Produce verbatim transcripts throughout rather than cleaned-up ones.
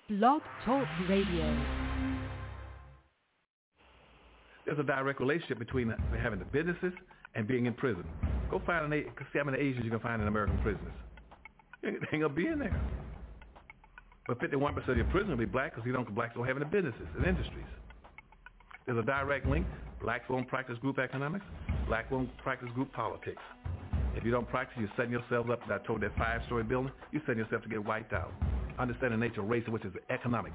Blog Talk Radio. There's a direct relationship between having the businesses and being in prison. Go find an, see how many Asians you can find in American prisons. They ain't gonna be in there. But fifty-one percent of your prison will be black because you don't blacks don't have any businesses and industries. There's a direct link. Blacks won't practice group economics. Black won't practice group politics. If you don't practice, you're setting yourself up. I told that five-story building, you're setting yourself to get wiped out. Understand the nature of race, which is economics.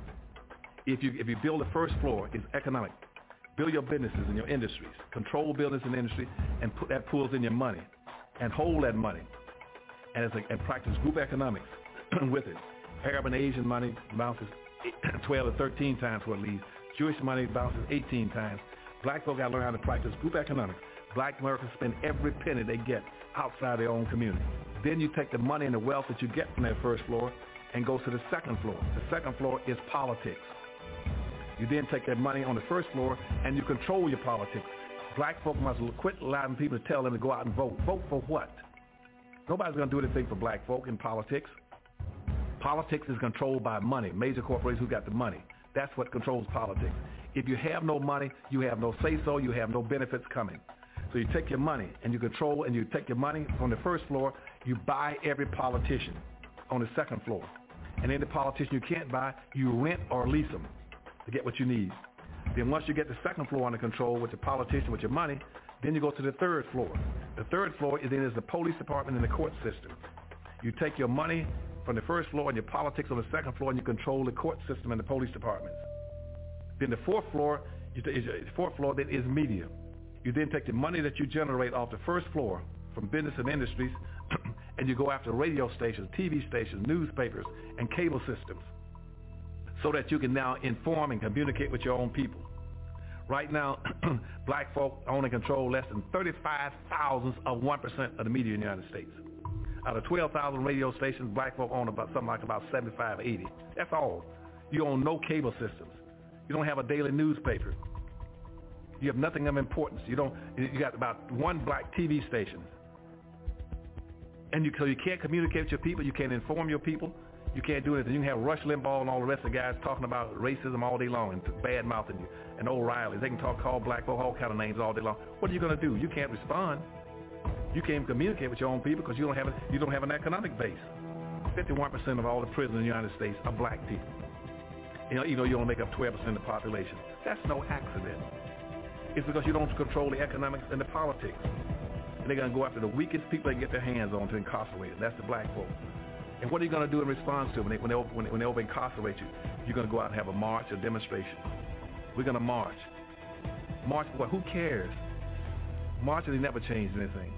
If you if you build the first floor, it's economic. Build your businesses and your industries. Control business and industry, and put that pulls in your money, and hold that money, and, it's a, and practice group economics with it. Arab and Asian money bounces twelve to thirteen times what it leaves. Jewish money bounces eighteen times. Black folk got to learn how to practice group economics. Black Americans spend every penny they get outside their own community. Then you take the money and the wealth that you get from that first floor and go to the second floor. The second floor is politics. You then take that money on the first floor and you control your politics. Black folk must quit allowing people to tell them to go out and vote. Vote for what? Nobody's going to do anything for black folk in politics. Politics is controlled by money, major corporations who got the money. That's what controls politics. If you have no money, you have no say-so, you have no benefits coming. So you take your money and you control, and you take your money from the first floor, you buy every politician on the second floor. And then the politician you can't buy, you rent or lease them to get what you need. Then once you get the second floor under control with the politician, with your money, then you go to the third floor. The third floor is then is the police department and the court system. You take your money from the first floor and your politics on the second floor, and you control the court system and the police departments. Then the fourth floor, is the fourth floor then is media. You then take the money that you generate off the first floor from business and industries, and you go after radio stations, T V stations, newspapers, and cable systems, so that you can now inform and communicate with your own people. Right now, black folk own and control less than thirty-five thousandths of one percent of the media in the United States. Out of twelve thousand radio stations, black folk own about something like about seventy-five, eighty. That's all. You own no cable systems. You don't have a daily newspaper. You have nothing of importance. You don't. You got about one black T V station, and you so you can't communicate with your people. You can't inform your people. You can't do anything. You can have Rush Limbaugh and all the rest of the guys talking about racism all day long and bad mouthing you, and O'Reilly. They can talk, call black folk all kind of names all day long. What are you going to do? You can't respond. You can't communicate with your own people because you don't have a, you don't have an economic base. fifty-one percent of all the prisoners in the United States are black people. You know, you know you only make up twelve percent of the population. That's no accident. It's because you don't control the economics and the politics. And they're going to go after the weakest people they can get their hands on to incarcerate them. That's the black folk. And what are you going to do in response to them when they, when they, when they, when they over-incarcerate you? You're going to go out and have a march, a demonstration. We're going to march. March for what? Who cares? Marches, they never changed anything.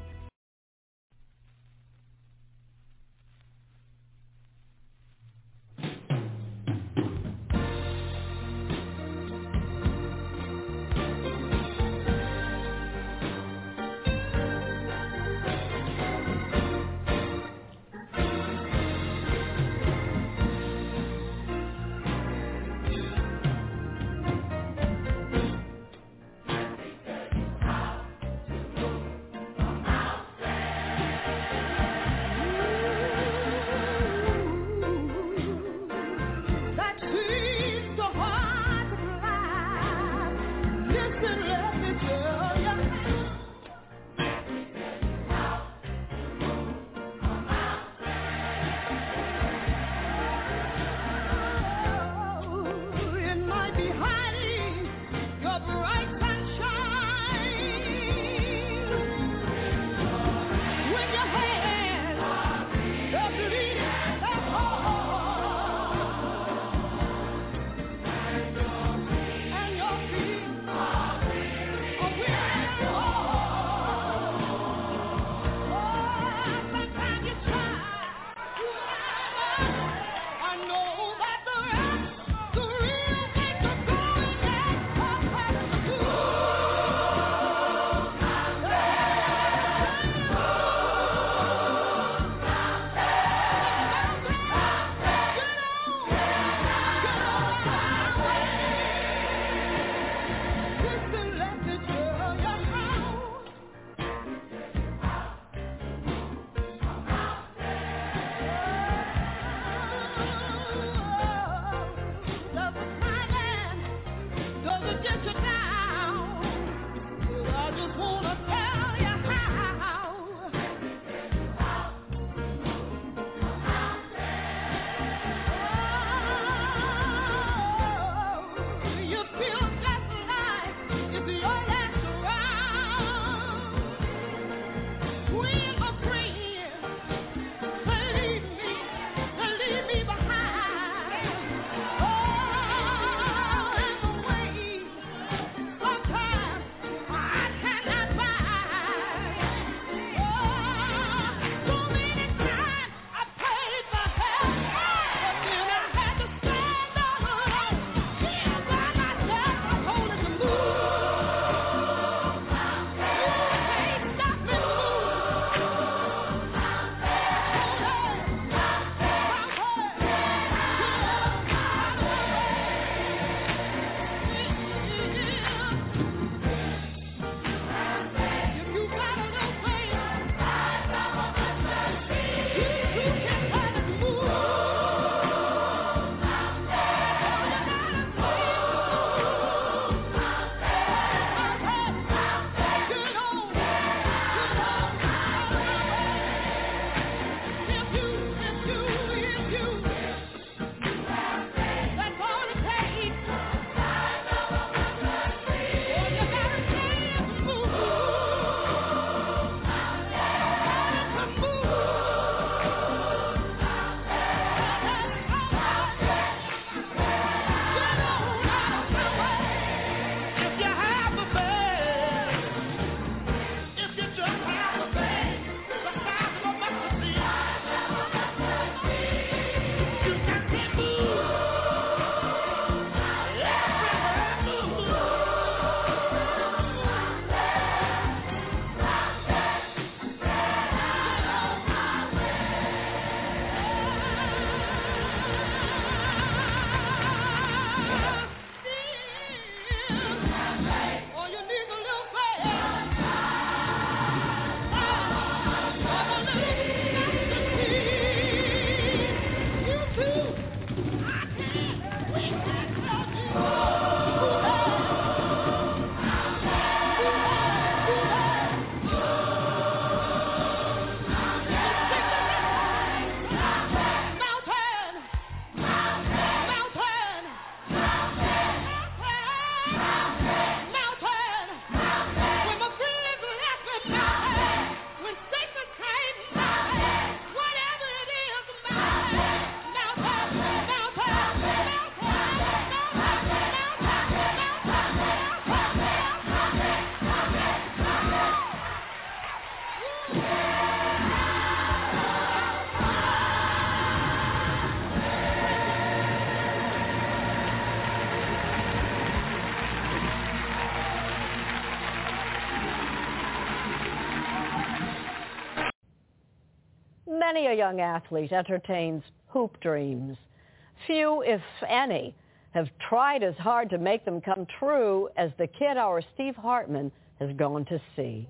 Many a young athlete entertains hoop dreams. Few, if any, have tried as hard to make them come true as the kid our Steve Hartman has gone to see.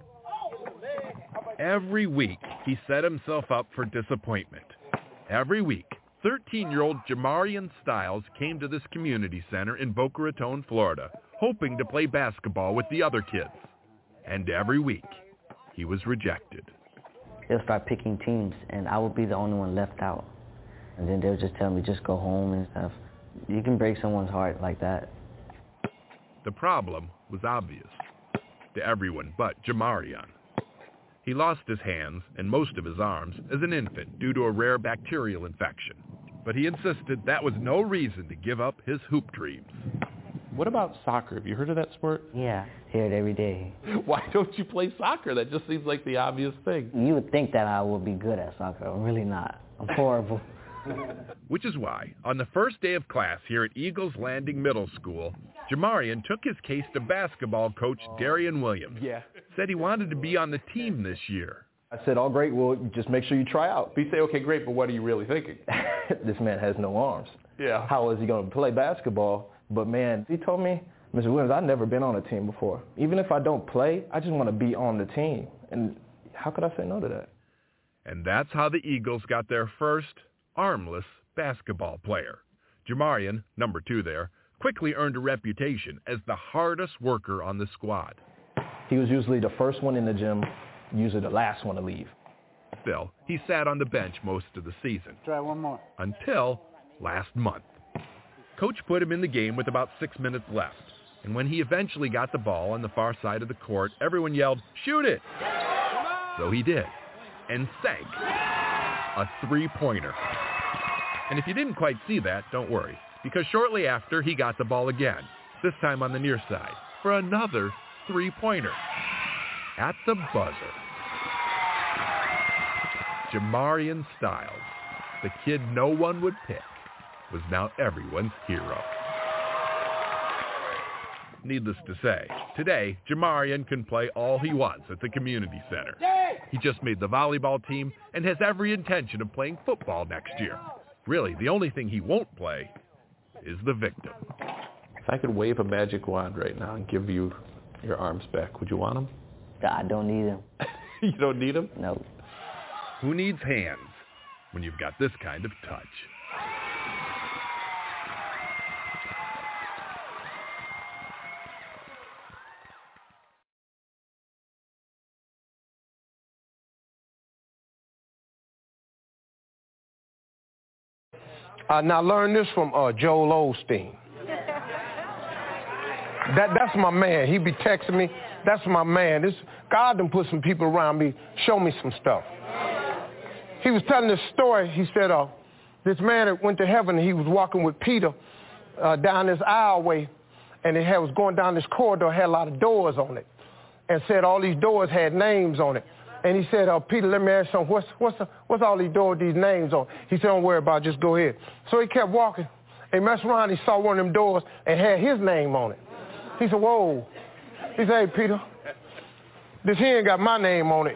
Every week, he set himself up for disappointment. Every week, thirteen-year-old Jamarian Styles came to this community center in Boca Raton, Florida, hoping to play basketball with the other kids. And every week, he was rejected. They'll start picking teams, and I would be the only one left out. And then they'll just tell me, just go home and stuff. You can break someone's heart like that. The problem was obvious to everyone but Jamarian. He lost his hands and most of his arms as an infant due to a rare bacterial infection. But he insisted that was no reason to give up his hoop dreams. What about soccer? Have you heard of that sport? Yeah, hear it every day. Why don't you play soccer? That just seems like the obvious thing. You would think that I would be good at soccer. I'm really not. I'm horrible. Which is why, on the first day of class here at Eagles Landing Middle School, Jamarian took his case to basketball coach Darian Williams. Yeah. Said he wanted to be on the team this year. I said, oh, great, well, just make sure you try out. But you say, okay, great, but what are you really thinking? This man has no arms. Yeah. How is he going to play basketball? But, man, he told me, Mister Williams, I've never been on a team before. Even if I don't play, I just want to be on the team. And how could I say no to that? And that's how the Eagles got their first armless basketball player. Jamarian, number two there, quickly earned a reputation as the hardest worker on the squad. He was usually the first one in the gym, usually the last one to leave. Still, he sat on the bench most of the season. Try one more. Until last month. Coach put him in the game with about six minutes left. And when he eventually got the ball on the far side of the court, everyone yelled, "Shoot it!" So he did. And sank a three-pointer. And if you didn't quite see that, don't worry, because shortly after he got the ball again, this time on the near side, for another three-pointer. At the buzzer. Jamarian Styles, the kid no one would pick, was now everyone's hero. Needless to say, today, Jamarian can play all he wants at the community center. He just made the volleyball team and has every intention of playing football next year. Really, the only thing he won't play is the victim. If I could wave a magic wand right now and give you your arms back, would you want them? I don't need them. You don't need them? No. Who needs hands when you've got this kind of touch? Uh, now learn this from uh, Joel Osteen. That that's my man. He be texting me. That's my man. This God done put some people around me, show me some stuff. He was telling this story. He said, uh, this man that went to heaven, he was walking with Peter uh, down this aisleway, and it had, was going down this corridor, had a lot of doors on it, and said all these doors had names on it. And he said, uh, Peter, let me ask you something. What's, what's, the, what's all these doors, these names on? He said, don't worry about it, just go ahead. So he kept walking. He messed around, he saw one of them doors and had his name on it. He said, whoa. He said, hey, Peter, this here ain't got my name on it.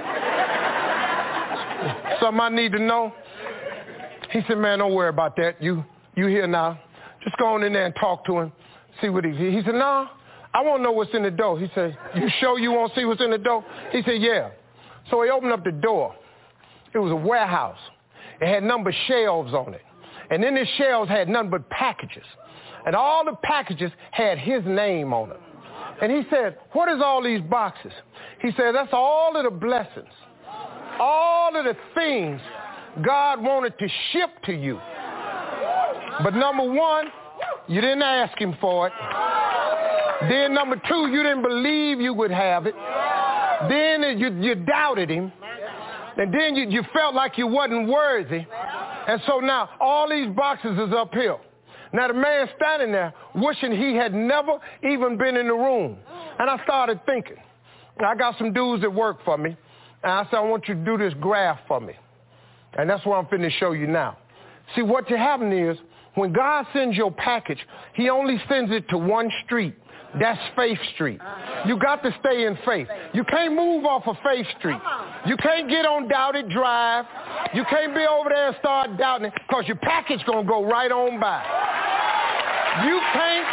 Something I need to know? He said, man, don't worry about that. You you here now. Just go on in there and talk to him, see what he's here. He said, no, I want to know what's in the door. He said, you sure you want to see what's in the door? He said, yeah. So he opened up the door. It was a warehouse. It had number shelves on it. And then the shelves had nothing but packages. And all the packages had his name on them. And he said, what is all these boxes? He said, that's all of the blessings, all of the things God wanted to ship to you. But number one, you didn't ask him for it. Then number two, you didn't believe you would have it. Then you, you doubted him. And then you, you felt like you wasn't worthy. And so now all these boxes is uphill. Now the man standing there wishing he had never even been in the room. And I started thinking, I got some dudes that work for me. And I said, I want you to do this graph for me. And that's what I'm finna show you now. See, what happening is, when God sends your package, he only sends it to one street, That's Faith Street. You got to stay in faith. You can't move off of Faith Street. You can't get on Doubted Drive. You can't be over there and start doubting it because your package going to go right on by. You can't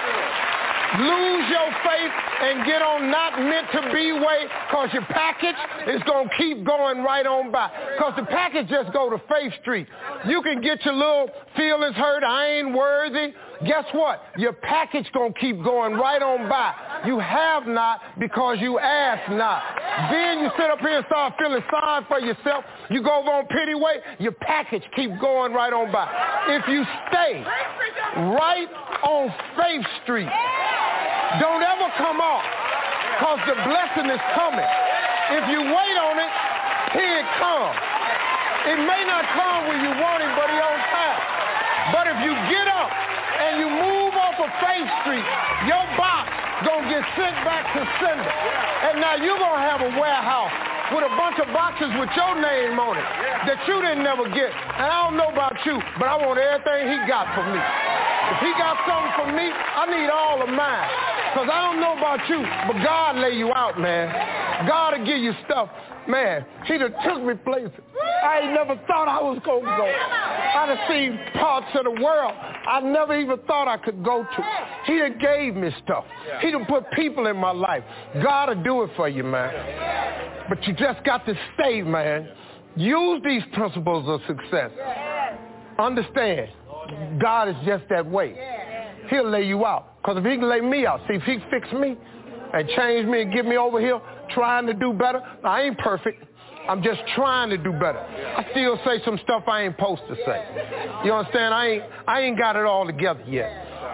lose your faith and get on not meant to be way because your package is going to keep going right on by. Because the package just go to Faith Street. You can get your little feelings hurt, I ain't worthy. Guess what? Your package going to keep going right on by. You have not because you ask not. Then you sit up here and start feeling sorry for yourself. You go over on pity way, your package keep going right on by. If you stay right on Faith Street, don't ever come off because the blessing is coming. If you wait on it, here it comes. It may not come when you want it, but it's on time. But if you get up and you move off of Faith Street, your box gonna get sent back to sender. And now you're gonna have a warehouse with a bunch of boxes with your name on it that you didn't never get. And I don't know about you, but I want everything he got for me. If he got something for me, I need all of mine. Because I don't know about you, but God lay you out, man. God will give you stuff. Man, he done took me places I ain't never thought I was going to go. I done seen parts of the world I never even thought I could go to. He done gave me stuff. He done put people in my life. God will do it for you, man. But you just got to stay, man. Use these principles of success. Understand, God is just that way. He'll lay you out. Because if he can lay me out, see, if he fix me and change me and get me over here trying to do better, I ain't perfect. I'm just trying to do better. I still say some stuff I ain't supposed to say. You understand? I ain't, I ain't got it all together yet.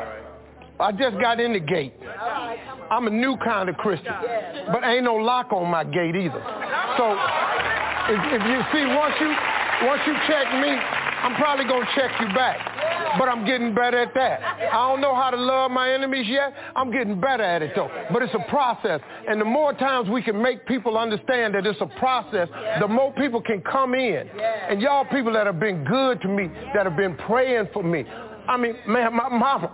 I just got in the gate. I'm a new kind of Christian, but ain't no lock on my gate either. So if, if you see, once you, once you check me, I'm probably going to check you back. But I'm getting better at that. I don't know how to love my enemies yet. I'm getting better at it, though. But it's a process. And the more times we can make people understand that it's a process, the more people can come in. And y'all people that have been good to me, that have been praying for me. I mean, man, my mama,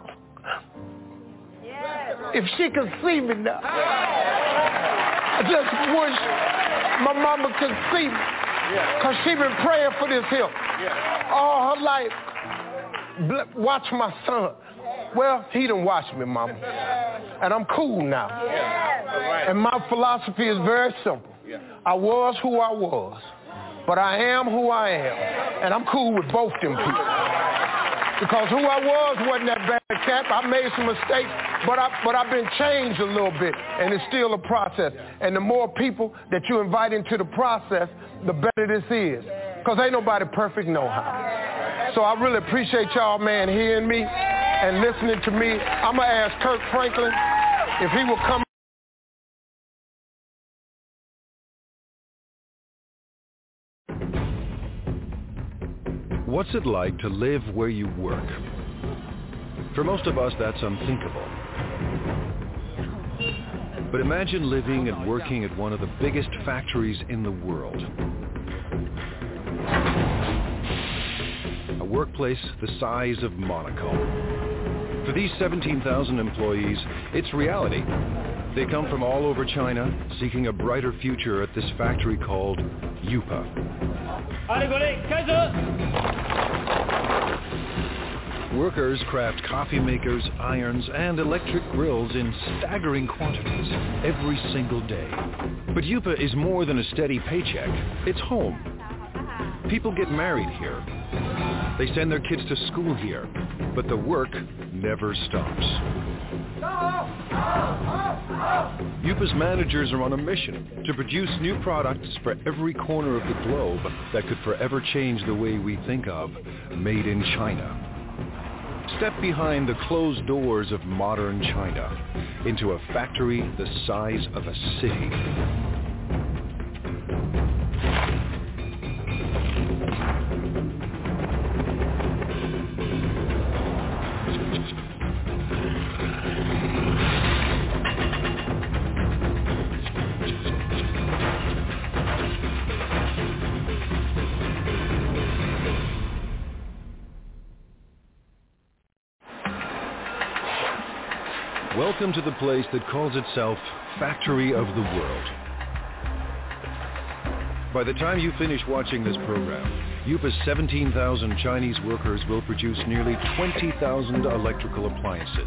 if she could see me now, I just wish my mama could see me. Because she been praying for this here all her life. Watch my son. Well, he done watched me, mama. And I'm cool now. And my philosophy is very simple. I was who I was, but I am who I am. And I'm cool with both them people. Because who I was wasn't that bad cat. I made some mistakes, but, I, but I've been changed a little bit, and it's still a process. And the more people that you invite into the process, the better this is. Because ain't nobody perfect no how. So I really appreciate y'all, man, hearing me and listening to me. I'm going to ask Kirk Franklin if he will come. What's it like to live where you work? For most of us, that's unthinkable. But imagine living and working at one of the biggest factories in the world. A workplace the size of Monaco. For these seventeen thousand employees, it's reality. They come from all over China, seeking a brighter future at this factory called Yupa. Workers craft coffee makers, irons, and electric grills in staggering quantities every single day. But Yupa is more than a steady paycheck. It's home. People get married here. They send their kids to school here, but the work never stops. Yupa's managers are on a mission to produce new products for every corner of the globe that could forever change the way we think of made in China. Step behind the closed doors of modern China into a factory the size of a city. Welcome to the place that calls itself Factory of the World. By the time you finish watching this program, U P A's seventeen thousand Chinese workers will produce nearly twenty thousand electrical appliances.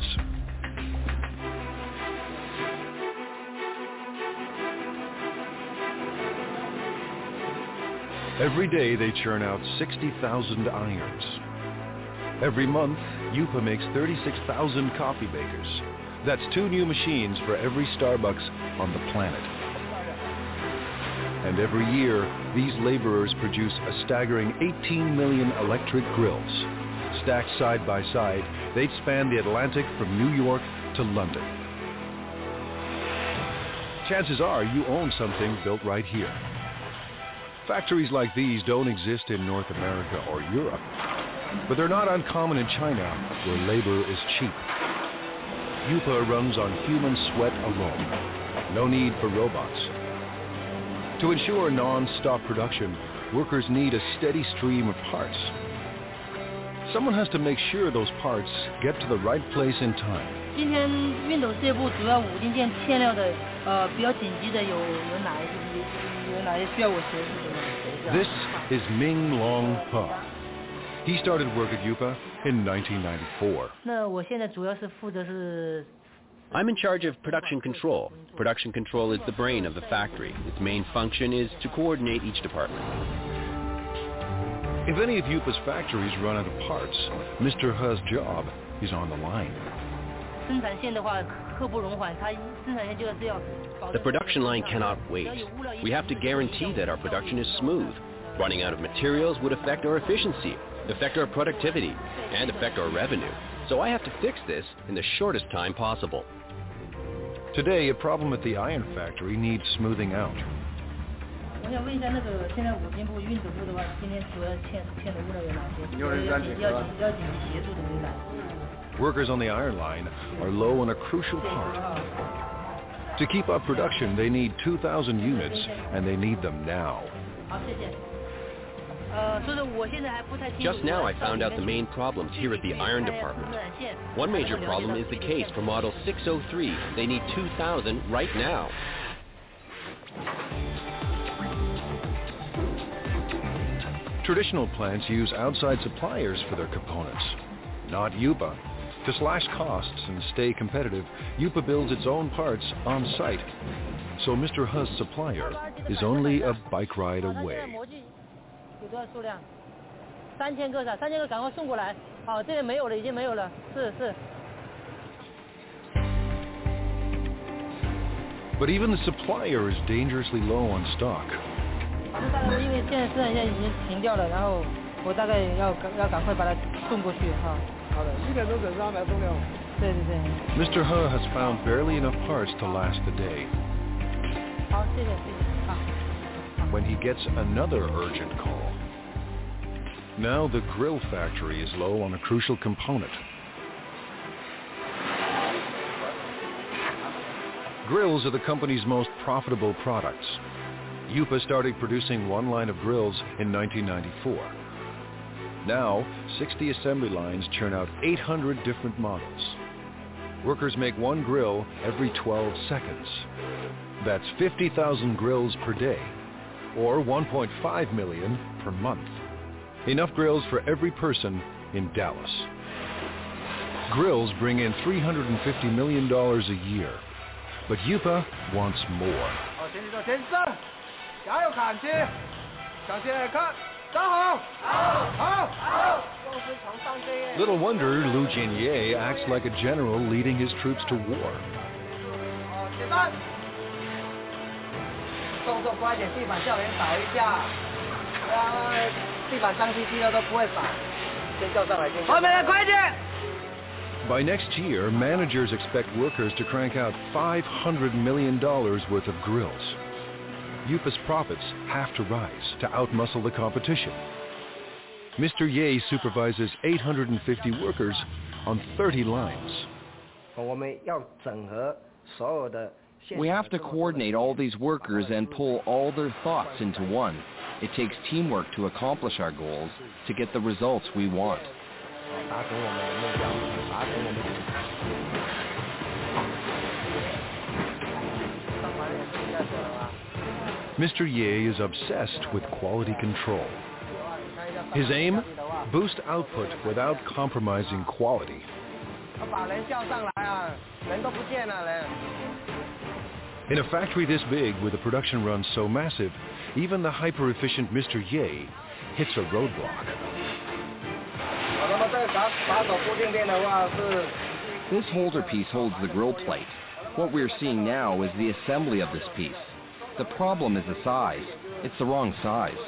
Every day they churn out sixty thousand irons. Every month, U P A makes thirty-six thousand coffee makers. That's two new machines for every Starbucks on the planet. And every year, these laborers produce a staggering eighteen million electric grills. Stacked side by side, they'd span the Atlantic from New York to London. Chances are you own something built right here. Factories like these don't exist in North America or Europe, but they're not uncommon in China, where labor is cheap. U P A runs on human sweat alone. No need for robots. To ensure non-stop production, workers need a steady stream of parts. Someone has to make sure those parts get to the right place in time. This is Ming Long Pa. He started work at U P A in nineteen ninety-four. I'm in charge of production control. Production control is the brain of the factory. Its main function is to coordinate each department. If any of U P A's factories run out of parts, Mister He's job is on the line. The production line cannot wait. We have to guarantee that our production is smooth. Running out of materials would affect our efficiency, affect our productivity, and affect our revenue. So I have to fix this in the shortest time possible. Today, a problem at the iron factory needs smoothing out. Workers on the iron line are low on a crucial part. To keep up production, they need two thousand units, and they need them now. Just now I found out the main problems here at the iron department. One major problem is the case for model six oh three. They need two thousand right now. Traditional plants use outside suppliers for their components, not U P A. To slash costs and stay competitive, U P A builds its own parts on site. So Mister He's supplier is only a bike ride away. But even the supplier is dangerously low on stock. Mister He has found barely enough parts to last the day. When he gets another urgent call. Now the grill factory is low on a crucial component. Grills are the company's most profitable products. U P A started producing one line of grills in nineteen ninety-four. Now, sixty assembly lines churn out eight hundred different models. Workers make one grill every twelve seconds. That's fifty thousand grills per day, or one point five million per month. Enough grills for every person in Dallas. Grills bring in three hundred fifty million dollars a year, but U P A wants more. Little wonder Lu Jinye acts like a general leading his troops to war. By next year, managers expect workers to crank out five hundred million dollars worth of grills. U P A's profits have to rise to outmuscle the competition. Mister Ye supervises eight hundred fifty workers on thirty lines. We have to coordinate all these workers and pull all their thoughts into one. It takes teamwork to accomplish our goals, to get the results we want. Mister Ye is obsessed with quality control. His aim? Boost output without compromising quality. In a factory this big, with a production run so massive, even the hyper-efficient Mister Ye hits a roadblock. This holder piece holds the grill plate. What we're seeing now is the assembly of this piece. The problem is the size. It's the wrong size.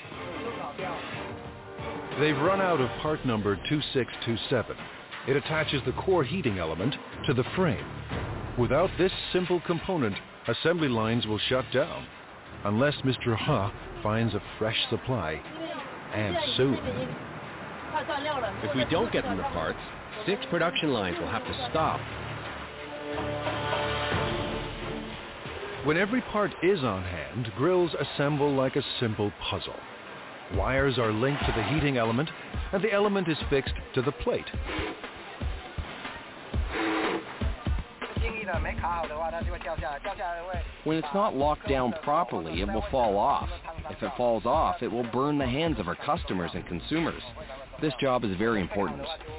They've run out of part number two six two seven. It attaches the core heating element to the frame. Without this simple component, assembly lines will shut down, unless Mister He finds a fresh supply, and soon. If we don't get them the parts, six production lines will have to stop. When every part is on hand, grills assemble like a simple puzzle. Wires are linked to the heating element, and the element is fixed to the plate. When it's not locked down properly, it will fall off. If it falls off, it will burn the hands of our customers and consumers. This job is very important.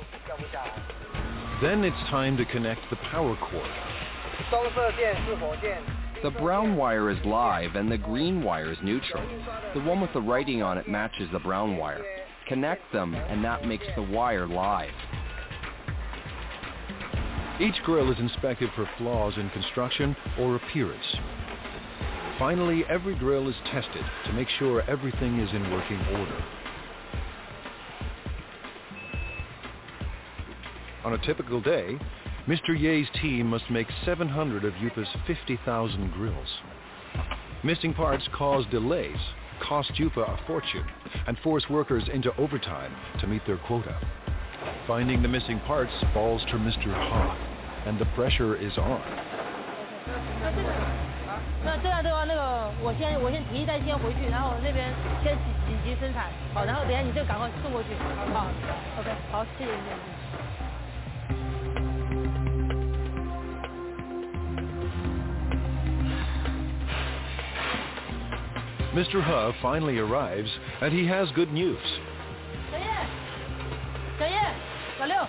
Then it's time to connect the power cord. The brown wire is live and the green wire is neutral. The one with the writing on it matches the brown wire. Connect them and that makes the wire live. Each grill is inspected for flaws in construction or appearance. Finally, every grill is tested to make sure everything is in working order. On a typical day, Mister Ye's team must make seven hundred of Yupa's fifty thousand grills. Missing parts cause delays, cost Yupa a fortune, and force workers into overtime to meet their quota. Finding the missing parts falls to Mister He, and the pressure is on. 那这样的话，那个我先我先提一袋先回去，然后那边先紧急生产，好，然后等下你就赶快送过去，好 ，OK， 好，谢谢谢谢。 Mister He finally arrives, and he has good news. 小叶，小叶，老六，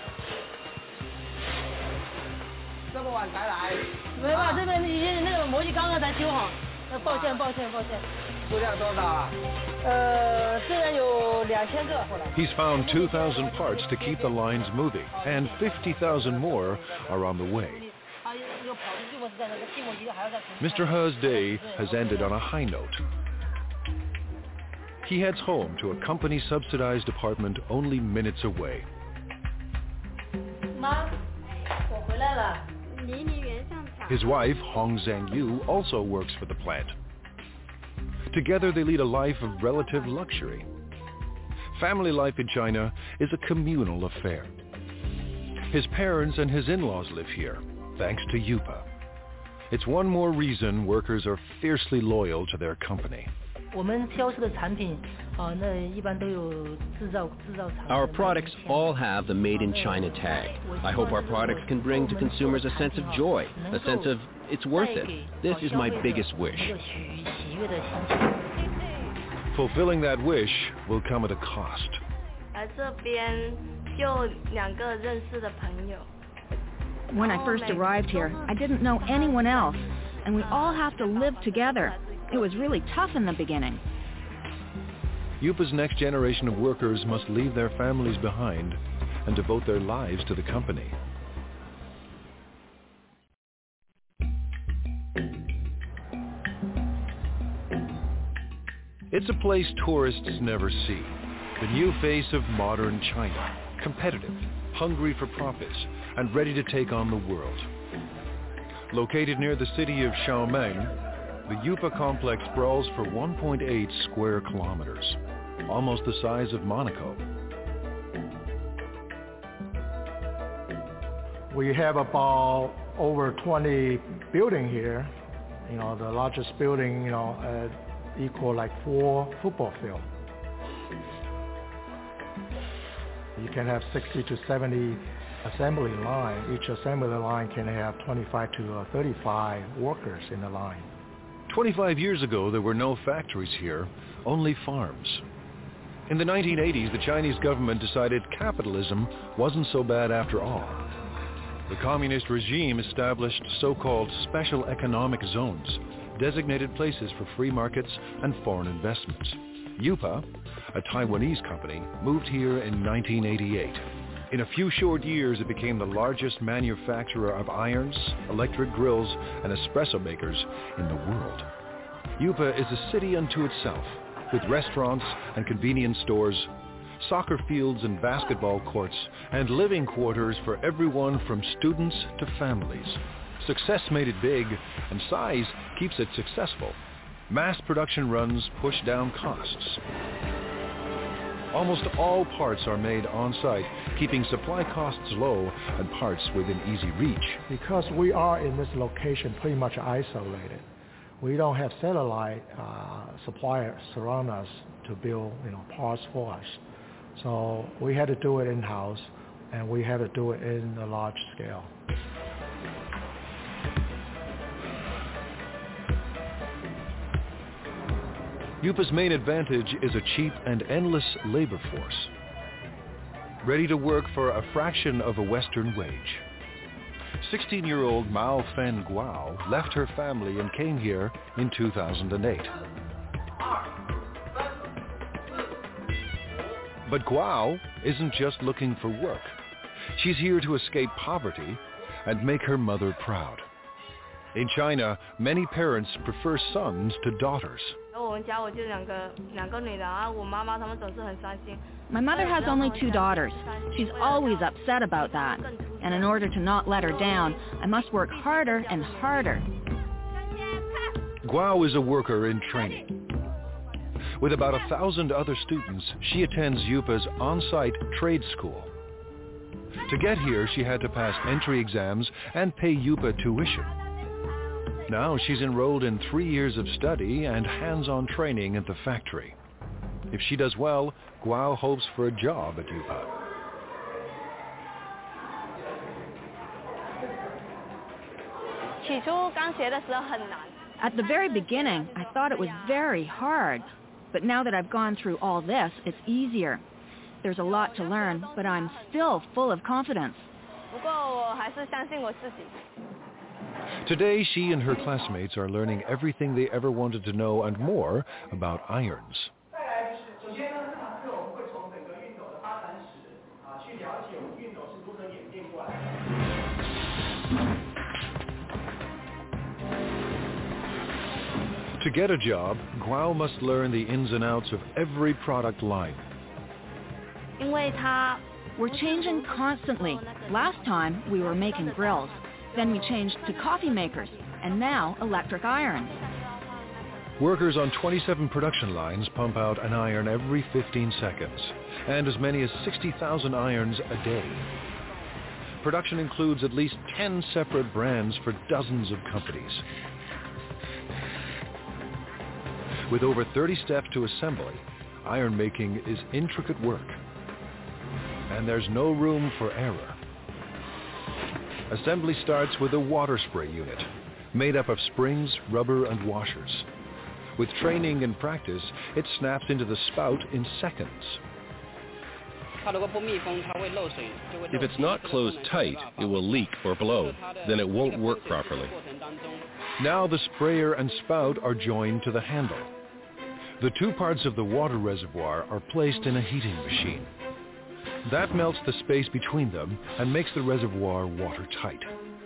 这么晚才来？ 没办法，这边已经那个模具刚刚才修好，那抱歉抱歉抱歉。 数量多少啊？ 呃，这边有两千个过来。 He's found two thousand parts to keep the lines moving, and fifty thousand more are on the way. Mister He's day has ended on a high note. He heads home to a company-subsidized apartment only minutes away. 妈，我回来了。 His wife, Hong Zhangyu, also works for the plant. Together they lead a life of relative luxury. Family life in China is a communal affair. His parents and his in-laws live here, thanks to Yupa. It's one more reason workers are fiercely loyal to their company. Our products all have the Made in China tag. I hope our products can bring to consumers a sense of joy, a sense of it's worth it. This is my biggest wish. Fulfilling that wish will come at a cost. When I first arrived here, I didn't know anyone else, and we all have to live together. It was really tough in the beginning. Yupa's next generation of workers must leave their families behind and devote their lives to the company. It's a place tourists never see. The new face of modern China, competitive, hungry for profits, and ready to take on the world. Located near the city of Xiaomeng, the Yupa complex sprawls for one point eight square kilometers, almost the size of Monaco. We have about over twenty buildings here. You know, the largest building, you know, uh, equal like four football fields. You can have sixty to seventy assembly line. Each assembly line can have twenty-five to thirty-five workers in the line. twenty-five years ago, there were no factories here, only farms. In the nineteen eighties, the Chinese government decided capitalism wasn't so bad after all. The communist regime established so-called special economic zones, designated places for free markets and foreign investments. Yupa, a Taiwanese company, moved here in nineteen eighty-eight. In a few short years, it became the largest manufacturer of irons, electric grills, and espresso makers in the world. Yupa is a city unto itself, with restaurants and convenience stores, soccer fields and basketball courts, and living quarters for everyone from students to families. Success made it big, and size keeps it successful. Mass production runs push down costs. Almost all parts are made on-site, keeping supply costs low and parts within easy reach. Because we are in this location pretty much isolated, we don't have satellite uh, suppliers surround us to build, you know, parts for us. So we had to do it in-house, and we had to do it in a large scale. Yupa's main advantage is a cheap and endless labor force, ready to work for a fraction of a Western wage. sixteen-year-old Mao Fen Guo left her family and came here in two thousand eight. But Guo isn't just looking for work. She's here to escape poverty and make her mother proud. In China, many parents prefer sons to daughters. My mother has only two daughters. She's always upset about that. And in order to not let her down, I must work harder and harder. Guo is a worker in training. With about a thousand other students, she attends Yupa's on-site trade school. To get here, she had to pass entry exams and pay Yupa tuition. Now she's enrolled in three years of study and hands-on training at the factory. If she does well, Guo hopes for a job at Yupa. At the very beginning, I thought it was very hard. But now that I've gone through all this, it's easier. There's a lot to learn, but I'm still full of confidence. Today, she and her classmates are learning everything they ever wanted to know and more about irons. To get a job, Guo must learn the ins and outs of every product line. We're changing constantly. Last time, we were making grills. Then we changed to coffee makers, and now electric irons. Workers on twenty-seven production lines pump out an iron every fifteen seconds, and as many as sixty thousand irons a day. Production includes at least ten separate brands for dozens of companies. With over thirty steps to assembly, iron making is intricate work, and there's no room for error. Assembly starts with a water spray unit, made up of springs, rubber, and washers. With training and practice, it snaps into the spout in seconds. If it's not closed tight, it will leak or blow. Then it won't work properly. Now the sprayer and spout are joined to the handle. The two parts of the water reservoir are placed in a heating machine. That melts the space between them and makes the reservoir watertight.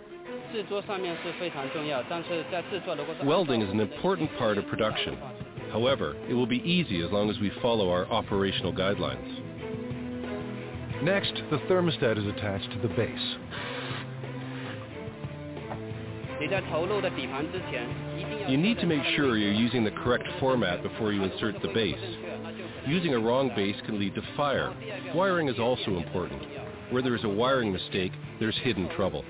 Welding is an important part of production. However, it will be easy as long as we follow our operational guidelines. Next, the thermostat is attached to the base. You need to make sure you're using the correct format before you insert the base. Using a wrong base can lead to fire. Wiring is also important. Where there is a wiring mistake, there's hidden trouble.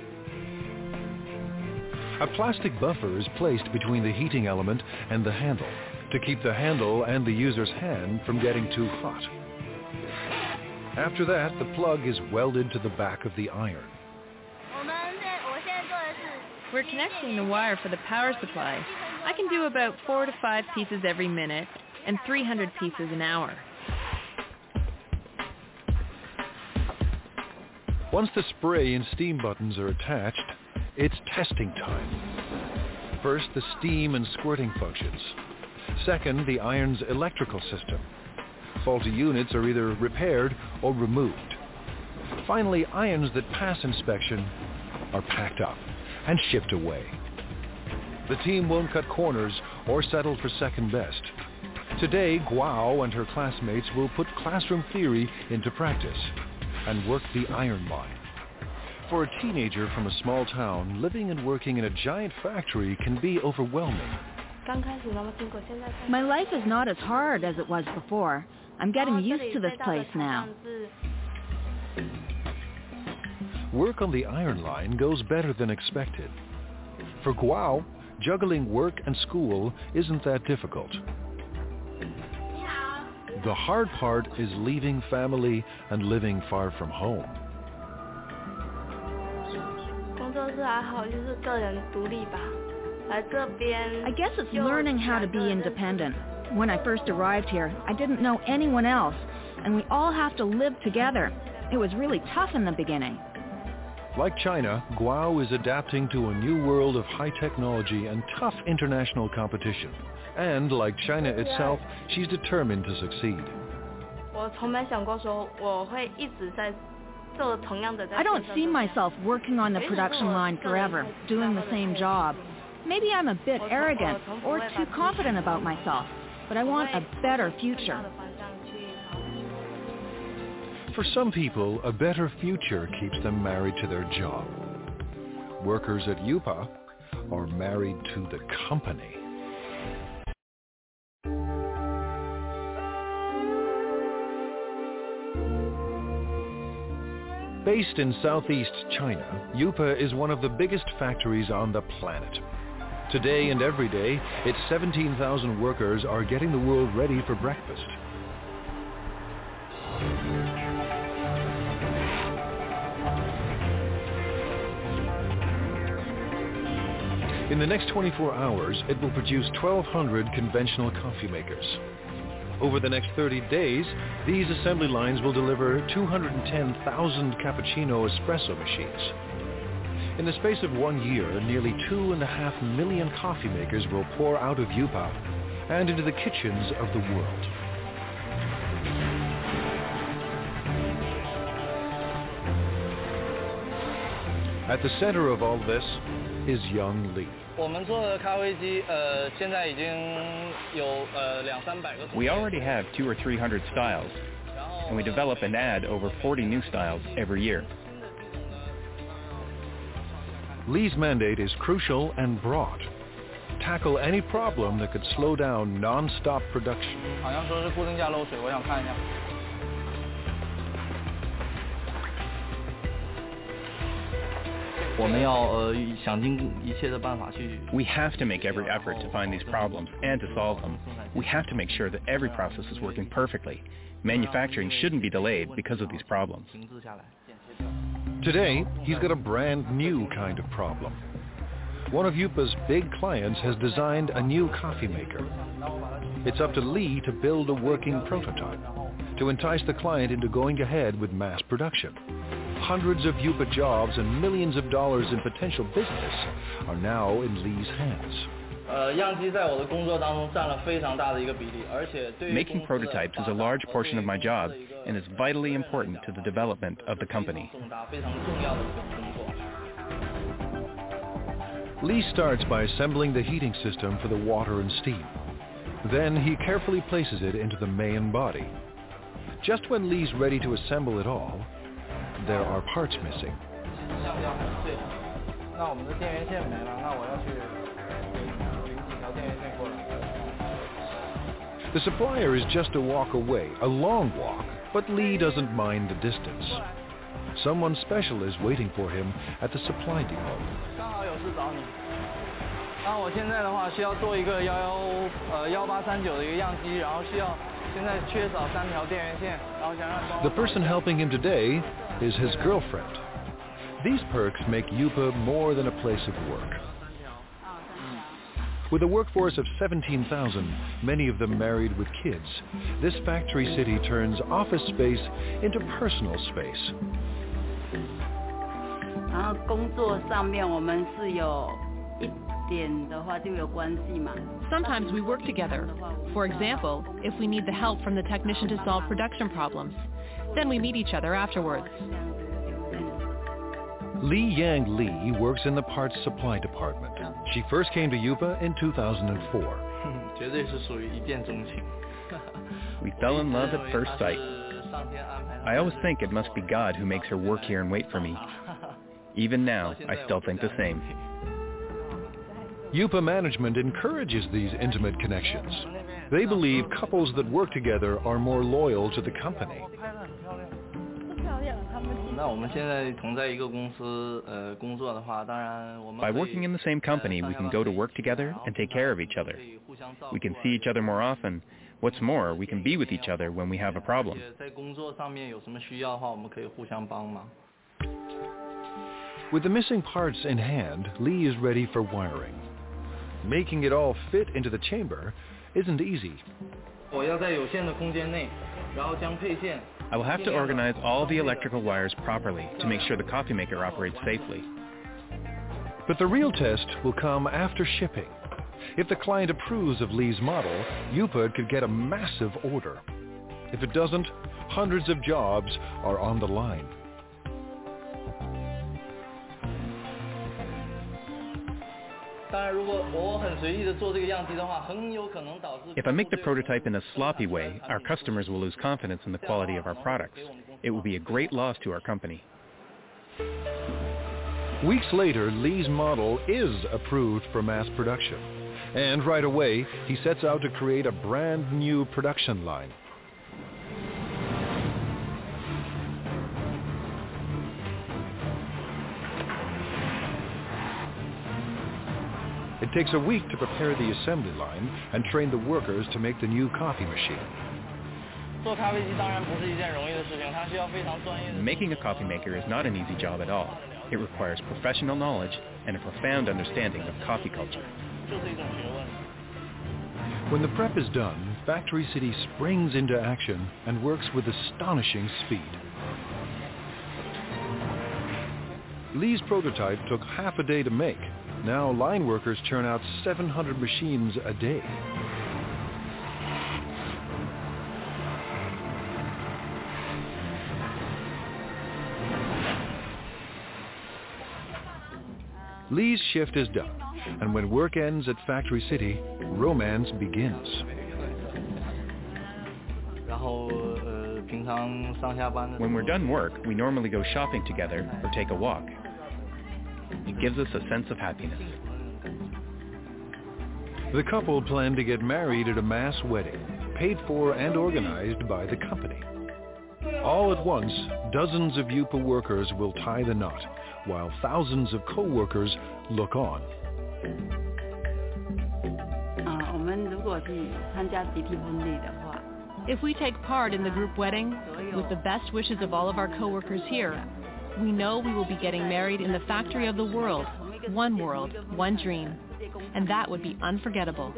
A plastic buffer is placed between the heating element and the handle to keep the handle and the user's hand from getting too hot. After that, the plug is welded to the back of the iron. We're connecting the wire for the power supply. I can do about four to five pieces every minute and three hundred pieces an hour. Once the spray and steam buttons are attached, it's testing time. First, the steam and squirting functions. Second, the iron's electrical system. Faulty units are either repaired or removed. Finally, irons that pass inspection are packed up and shipped away. The team won't cut corners or settle for second best. Today, Guo and her classmates will put classroom theory into practice and work the iron line. For a teenager from a small town, living and working in a giant factory can be overwhelming. My life is not as hard as it was before. I'm getting used to this place now. Work on the iron line goes better than expected. For Guo, juggling work and school isn't that difficult. The hard part is leaving family and living far from home. I guess it's learning how to be independent. When I first arrived here, I didn't know anyone else, and we all have to live together. It was really tough in the beginning. Like China, Guo is adapting to a new world of high technology and tough international competition. And like China itself, she's determined to succeed. I don't see myself working on the production line forever, doing the same job. Maybe I'm a bit arrogant or too confident about myself, but I want a better future. For some people, a better future keeps them married to their job. Workers at U P A are married to the company. Based in southeast China, U P A is one of the biggest factories on the planet. Today and every day, its seventeen thousand workers are getting the world ready for breakfast. In the next twenty-four hours, it will produce twelve hundred conventional coffee makers. Over the next thirty days, these assembly lines will deliver two hundred ten thousand cappuccino espresso machines. In the space of one year, nearly two and a half million coffee makers will pour out of U P A and into the kitchens of the world. At the center of all this is Young Li. We already have two or three hundred styles, and we develop and add over forty new styles every year. Li's mandate is crucial and broad. Tackle any problem that could slow down non-stop production. We have to make every effort to find these problems and to solve them. We have to make sure that every process is working perfectly. Manufacturing shouldn't be delayed because of these problems. Today, he's got a brand new kind of problem. One of U P A's big clients has designed a new coffee maker. It's up to Li to build a working prototype to entice the client into going ahead with mass production. Hundreds of U P A jobs and millions of dollars in potential business are now in Li's hands. Making prototypes is a large portion of my job and is vitally important to the development of the company. Li starts by assembling the heating system for the water and steam. Then he carefully places it into the main body. Just when Li's ready to assemble it all, there are parts missing. The supplier is just a walk away, a long walk, but Li doesn't mind the distance. Someone special is waiting for him at the supply depot. The person helping him today is his girlfriend. These perks make U P A more than a place of work. With a workforce of seventeen thousand, many of them married with kids, this factory city turns office space into personal space. 然后工作上面我们是有一点的话就有关系嘛。 Sometimes we work together. For example, if we need the help from the technician to solve production problems, then we meet each other afterwards. Li Yang Li works in the parts supply department. She first came to Yupa in two thousand four. 绝对是属于一见钟情。 We fell in love at first sight. I always think it must be God who makes her work here and wait for me. Even now, I still think the same. Yupa management encourages these intimate connections. They believe couples that work together are more loyal to the company. 那我们现在同在一个公司呃工作的话，当然我们 By working in the same company, we can go to work together and take care of each other. We can see each other more often. What's more, we can be with each other when we have a problem. 在工作上面有什么需要的话，我们可以互相帮忙。 With the missing parts in hand, Li is ready for wiring. Making it all fit into the chamber isn't easy. 我要在有限的空间内，然后将配线。 I will have to organize all the electrical wires properly to make sure the coffee maker operates safely. But the real test will come after shipping. If the client approves of Li's model, Yupa could get a massive order. If it doesn't, hundreds of jobs are on the line. If I make the prototype in a sloppy way, our customers will lose confidence in the quality of our products. It will be a great loss to our company. Weeks later, Li's model is approved for mass production. And right away, he sets out to create a brand new production line. It takes a week to prepare the assembly line and train the workers to make the new coffee machine. Making a coffee maker is not an easy job at all. It requires professional knowledge and a profound understanding of coffee culture. When the prep is done, Factory City springs into action and works with astonishing speed. Li's prototype took half a day to make. Now line workers churn out seven hundred machines a day. Li's shift is done, and when work ends at Factory City, romance begins. When we're done work, we normally go shopping together or take a walk. It gives us a sense of happiness. The couple plan to get married at a mass wedding, paid for and organized by the company. All at once, dozens of Yupa workers will tie the knot, while thousands of co-workers look on. If we take part in the group wedding, with the best wishes of all of our co-workers here, we know we will be getting married in the factory of the world, one world, one dream, and that would be unforgettable.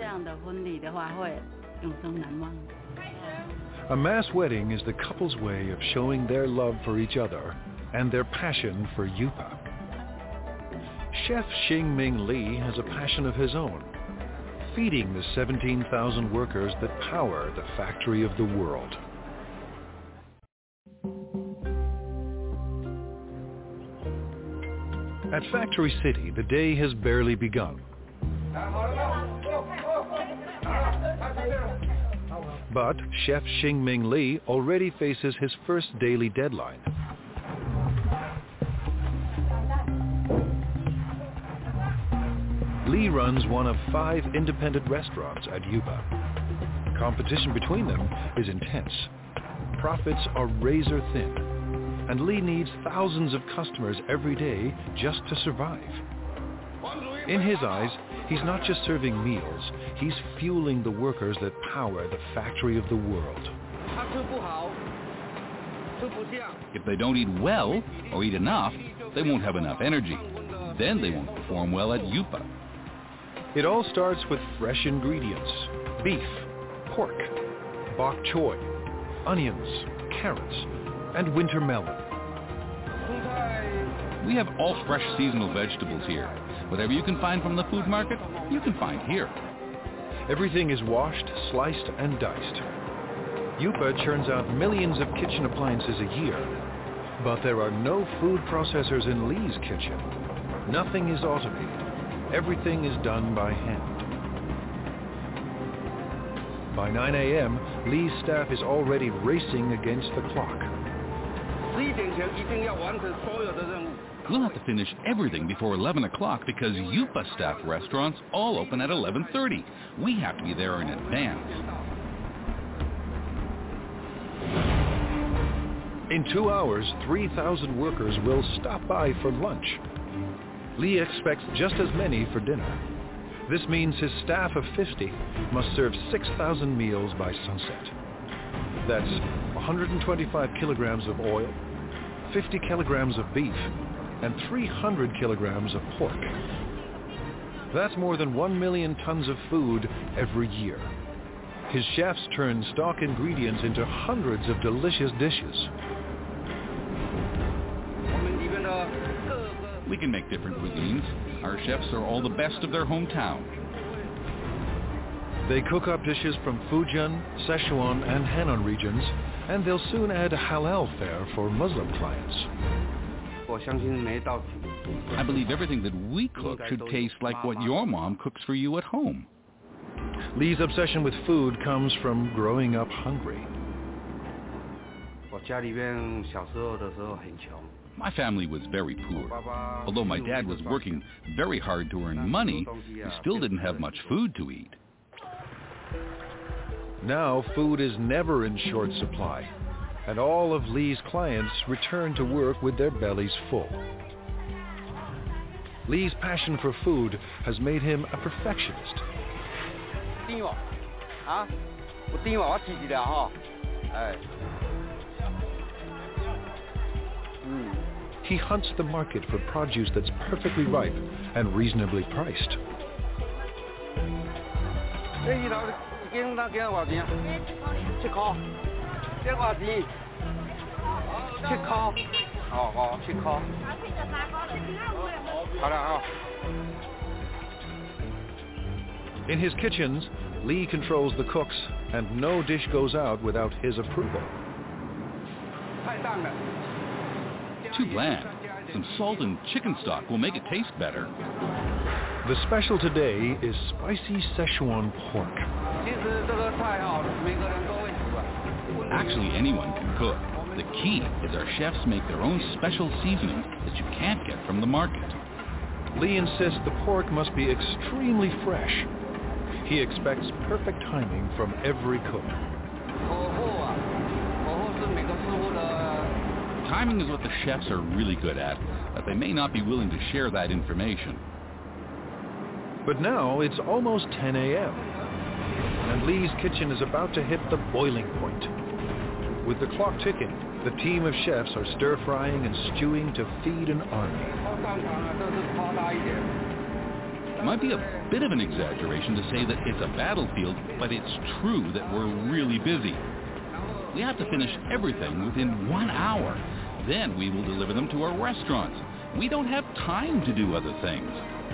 A mass wedding is the couple's way of showing their love for each other and their passion for Yupa. Chef Xingming Li has a passion of his own, feeding the seventeen thousand workers that power the factory of the world. At Factory City, the day has barely begun. But Chef Xingming Li already faces his first daily deadline. Li runs one of five independent restaurants at Yupa. Competition between them is intense. Profits are razor thin, and Li needs thousands of customers every day just to survive. In his eyes, he's not just serving meals, he's fueling the workers that power the factory of the world. If they don't eat well or eat enough, they won't have enough energy. Then they won't perform well at Yupa. It all starts with fresh ingredients: beef, pork, bok choy, onions, carrots, and winter melon. We have all fresh seasonal vegetables here. Whatever you can find from the food market, you can find here. Everything is washed, sliced, and diced. Yupa churns out millions of kitchen appliances a year, but there are no food processors in Lee's kitchen. Nothing is automated. Everything is done by hand. By nine a.m., Lee's staff is already racing against the clock. We'll have to finish everything before eleven o'clock because Yupa staff restaurants all open at eleven thirty. We have to be there in advance. In two hours, three thousand workers will stop by for lunch. Lee expects just as many for dinner. This means his staff of fifty must serve six thousand meals by sunset. That's one hundred twenty-five kilograms of oil, fifty kilograms of beef, and three hundred kilograms of pork. That's more than one million tons of food every year. His chefs turn stock ingredients into hundreds of delicious dishes. We can make different cuisines. Our chefs are all the best of their hometown. They cook up dishes from Fujian, Sichuan, and Henan regions, and they'll soon add a halal fare for Muslim clients. I believe everything that we cook should taste like what your mom cooks for you at home. Lee's obsession with food comes from growing up hungry. My family was very poor. Although my dad was working very hard to earn money, we still didn't have much food to eat. Now food is never in short supply, and all of Lee's clients return to work with their bellies full. Lee's passion for food has made him a perfectionist. He hunts the market for produce that's perfectly ripe and reasonably priced. In his kitchens, Lee controls the cooks, and no dish goes out without his approval. Too bland. Some salt and chicken stock will make it taste better. The special today is spicy Sichuan pork. Actually, anyone can cook. The key is our chefs make their own special seasonings that you can't get from the market. Lee insists the pork must be extremely fresh. He expects perfect timing from every cook. Timing is what the chefs are really good at, but they may not be willing to share that information. But now it's almost ten a.m., and Lee's kitchen is about to hit the boiling point. With the clock ticking, the team of chefs are stir-frying and stewing to feed an army. It might be a bit of an exaggeration to say that it's a battlefield, but it's true that we're really busy. We have to finish everything within one hour. Then we will deliver them to our restaurants. We don't have time to do other things.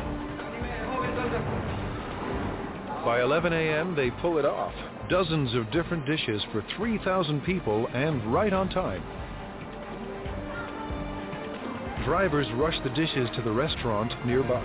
By eleven a.m., they pull it off. Dozens of different dishes for three thousand people and right on time. Drivers rush the dishes to the restaurant nearby.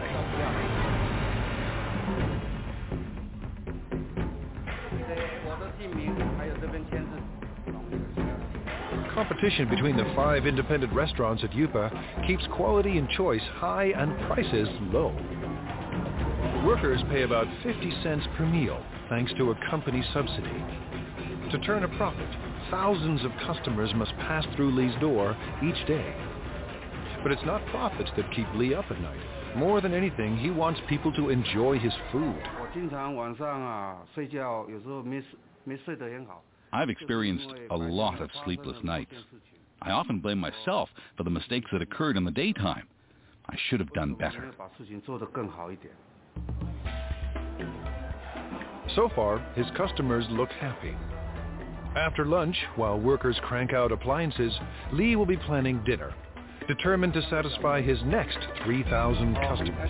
Competition between the five independent restaurants at Yupa keeps quality and choice high and prices low. Workers pay about fifty cents per meal thanks to a company subsidy. To turn a profit, thousands of customers must pass through Lee's door each day. But it's not profits that keep Lee up at night. More than anything, he wants people to enjoy his food. I've experienced a lot of sleepless nights. I often blame myself for the mistakes that occurred in the daytime. I should have done better. So far, his customers look happy. After lunch, while workers crank out appliances, Lee will be planning dinner, determined to satisfy his next three thousand customers.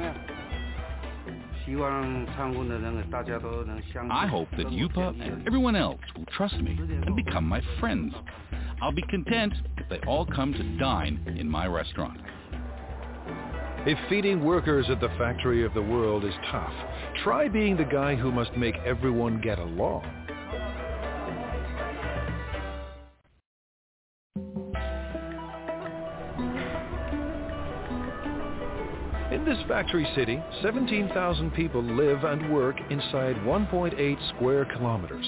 I hope that Yupa and everyone else will trust me and become my friends. I'll be content if they all come to dine in my restaurant. If feeding workers at the factory of the world is tough, try being the guy who must make everyone get along. In this factory city, seventeen thousand people live and work inside one point eight square kilometers.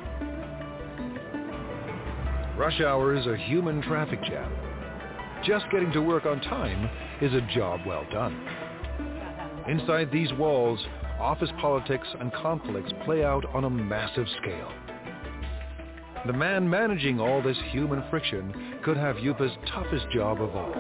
Rush hour is a human traffic jam. Just getting to work on time is a job well done. Inside these walls, office politics and conflicts play out on a massive scale. The man managing all this human friction could have Yupa's toughest job of all.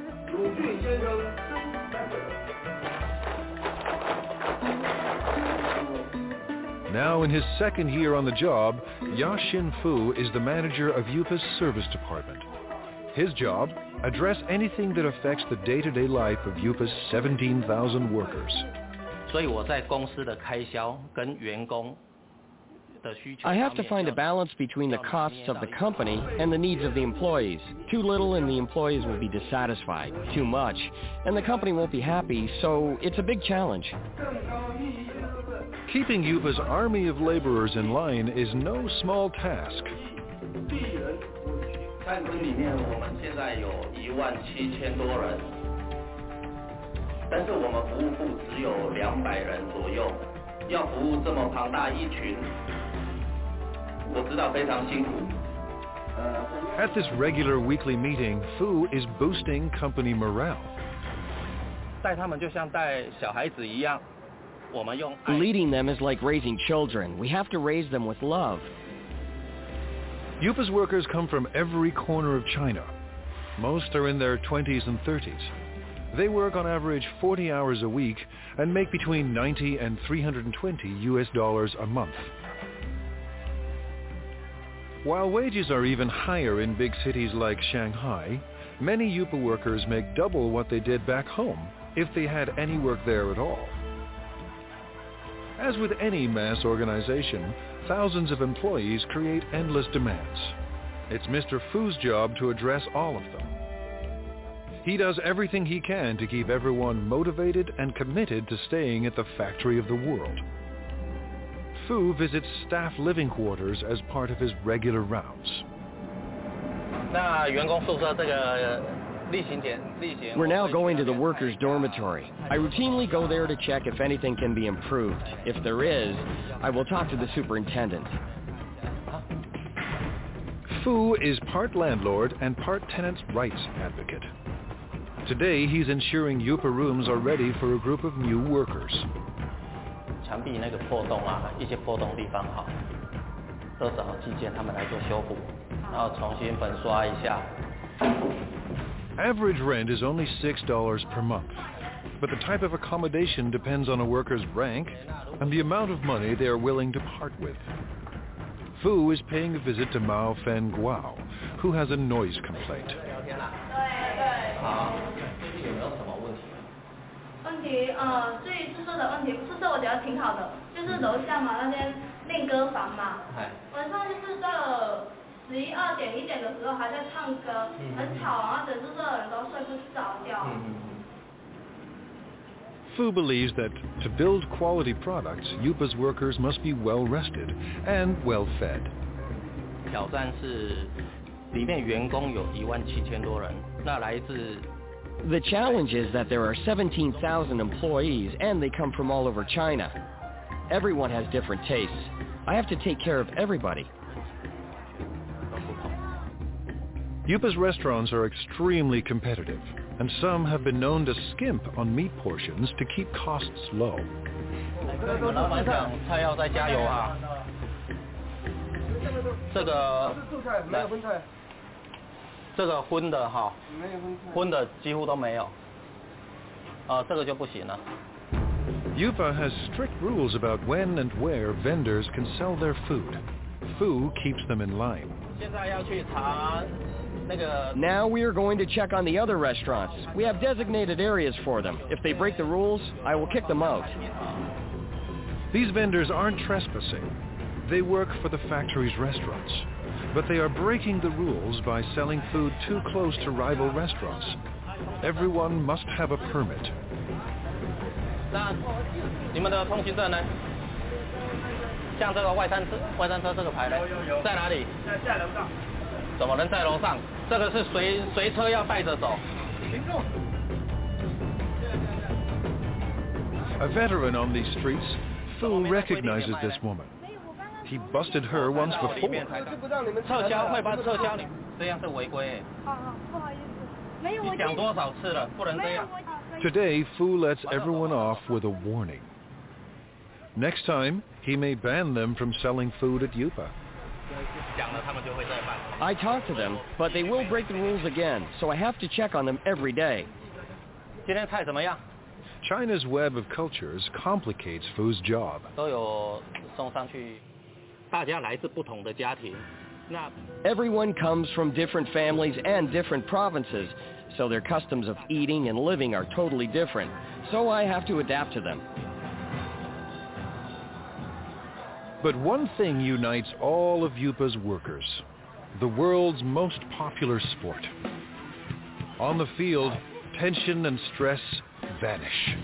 Now in his second year on the job, Ya-Shin Fu is the manager of Yupa's service department. His job, address anything that affects the day-to-day life of Yupa's seventeen thousand workers. I have to find a balance between the costs of the company and the needs of the employees. Too little and the employees will be dissatisfied. Too much and the company won't be happy, so it's a big challenge. Keeping Yupa's army of laborers in line is no small task. At this regular weekly meeting, Fu is boosting company morale. Leading them is like raising children. We have to raise them with love. Yupa's workers come from every corner of China. Most are in their twenties and thirties. They work on average forty hours a week and make between ninety and three hundred twenty U S dollars a month. While wages are even higher in big cities like Shanghai, many Yupa workers make double what they did back home if they had any work there at all. As with any mass organization, thousands of employees create endless demands. It's Mister Fu's job to address all of them. He does everything he can to keep everyone motivated and committed to staying at the factory of the world. Fu visits staff living quarters as part of his regular rounds. We're now going to the workers' dormitory. I routinely go there to check if anything can be improved. If there is, I will talk to the superintendent. Fu is part landlord and part tenants' rights advocate. Today, he's ensuring Yupa rooms are ready for a group of new workers. Average rent is only six dollars per month, but the type of accommodation depends on a worker's rank and the amount of money they are willing to part with. Fu is paying a visit to Mao Fen Guao, who has a noise complaint. 问题呃，至于宿舍的问题，宿舍我觉得挺好的，就是楼下嘛那间练歌房嘛，晚上就是到了十一二点一点的时候还在唱歌，很吵，然后整宿舍的人都睡不着觉。 Fu believes that to build quality products, Yupa's workers must be well rested and well fed. 挑战是里面员工有一万七千多人，那来自 The challenge is that there are seventeen thousand employees and they come from all over China. Everyone has different tastes. I have to take care of everybody. Yupa's restaurants are extremely competitive, and some have been known to skimp on meat portions to keep costs low. 老板讲菜要再加油啊！这个没有荤菜。 这个荤的哈，荤的几乎都没有，啊，这个就不行了。 Yupa has strict rules about when and where vendors can sell their food. Fu keeps them in line. Now we are going to check on the other restaurants. We have designated areas for them. If they break the rules, I will kick them out. These vendors aren't trespassing. They work for the factory's restaurants. But they are breaking the rules by selling food too close to rival restaurants. Everyone must have a permit. 那你们的通行证呢？像这个外餐车，外餐车这个牌呢，在哪里？在在楼上。怎么能在楼上？这个是随随车要带着走。 A veteran on these streets, Fu recognizes this woman. He busted her once before. 撤销会把撤销你，这样是违规。好好，不好意思，没有我。你讲多少次了，不能这样。 Today, Fu lets everyone off with a warning. Next time, he may ban them from selling food at Yupa. I talk to them, but they will break the rules again, so I have to check on them every day. China's web of cultures complicates Fu's job. Everyone comes from different families and different provinces, so their customs of eating and living are totally different. So I have to adapt to them. But one thing unites all of Yupa's workers: the world's most popular sport. On the field, tension and stress vanish.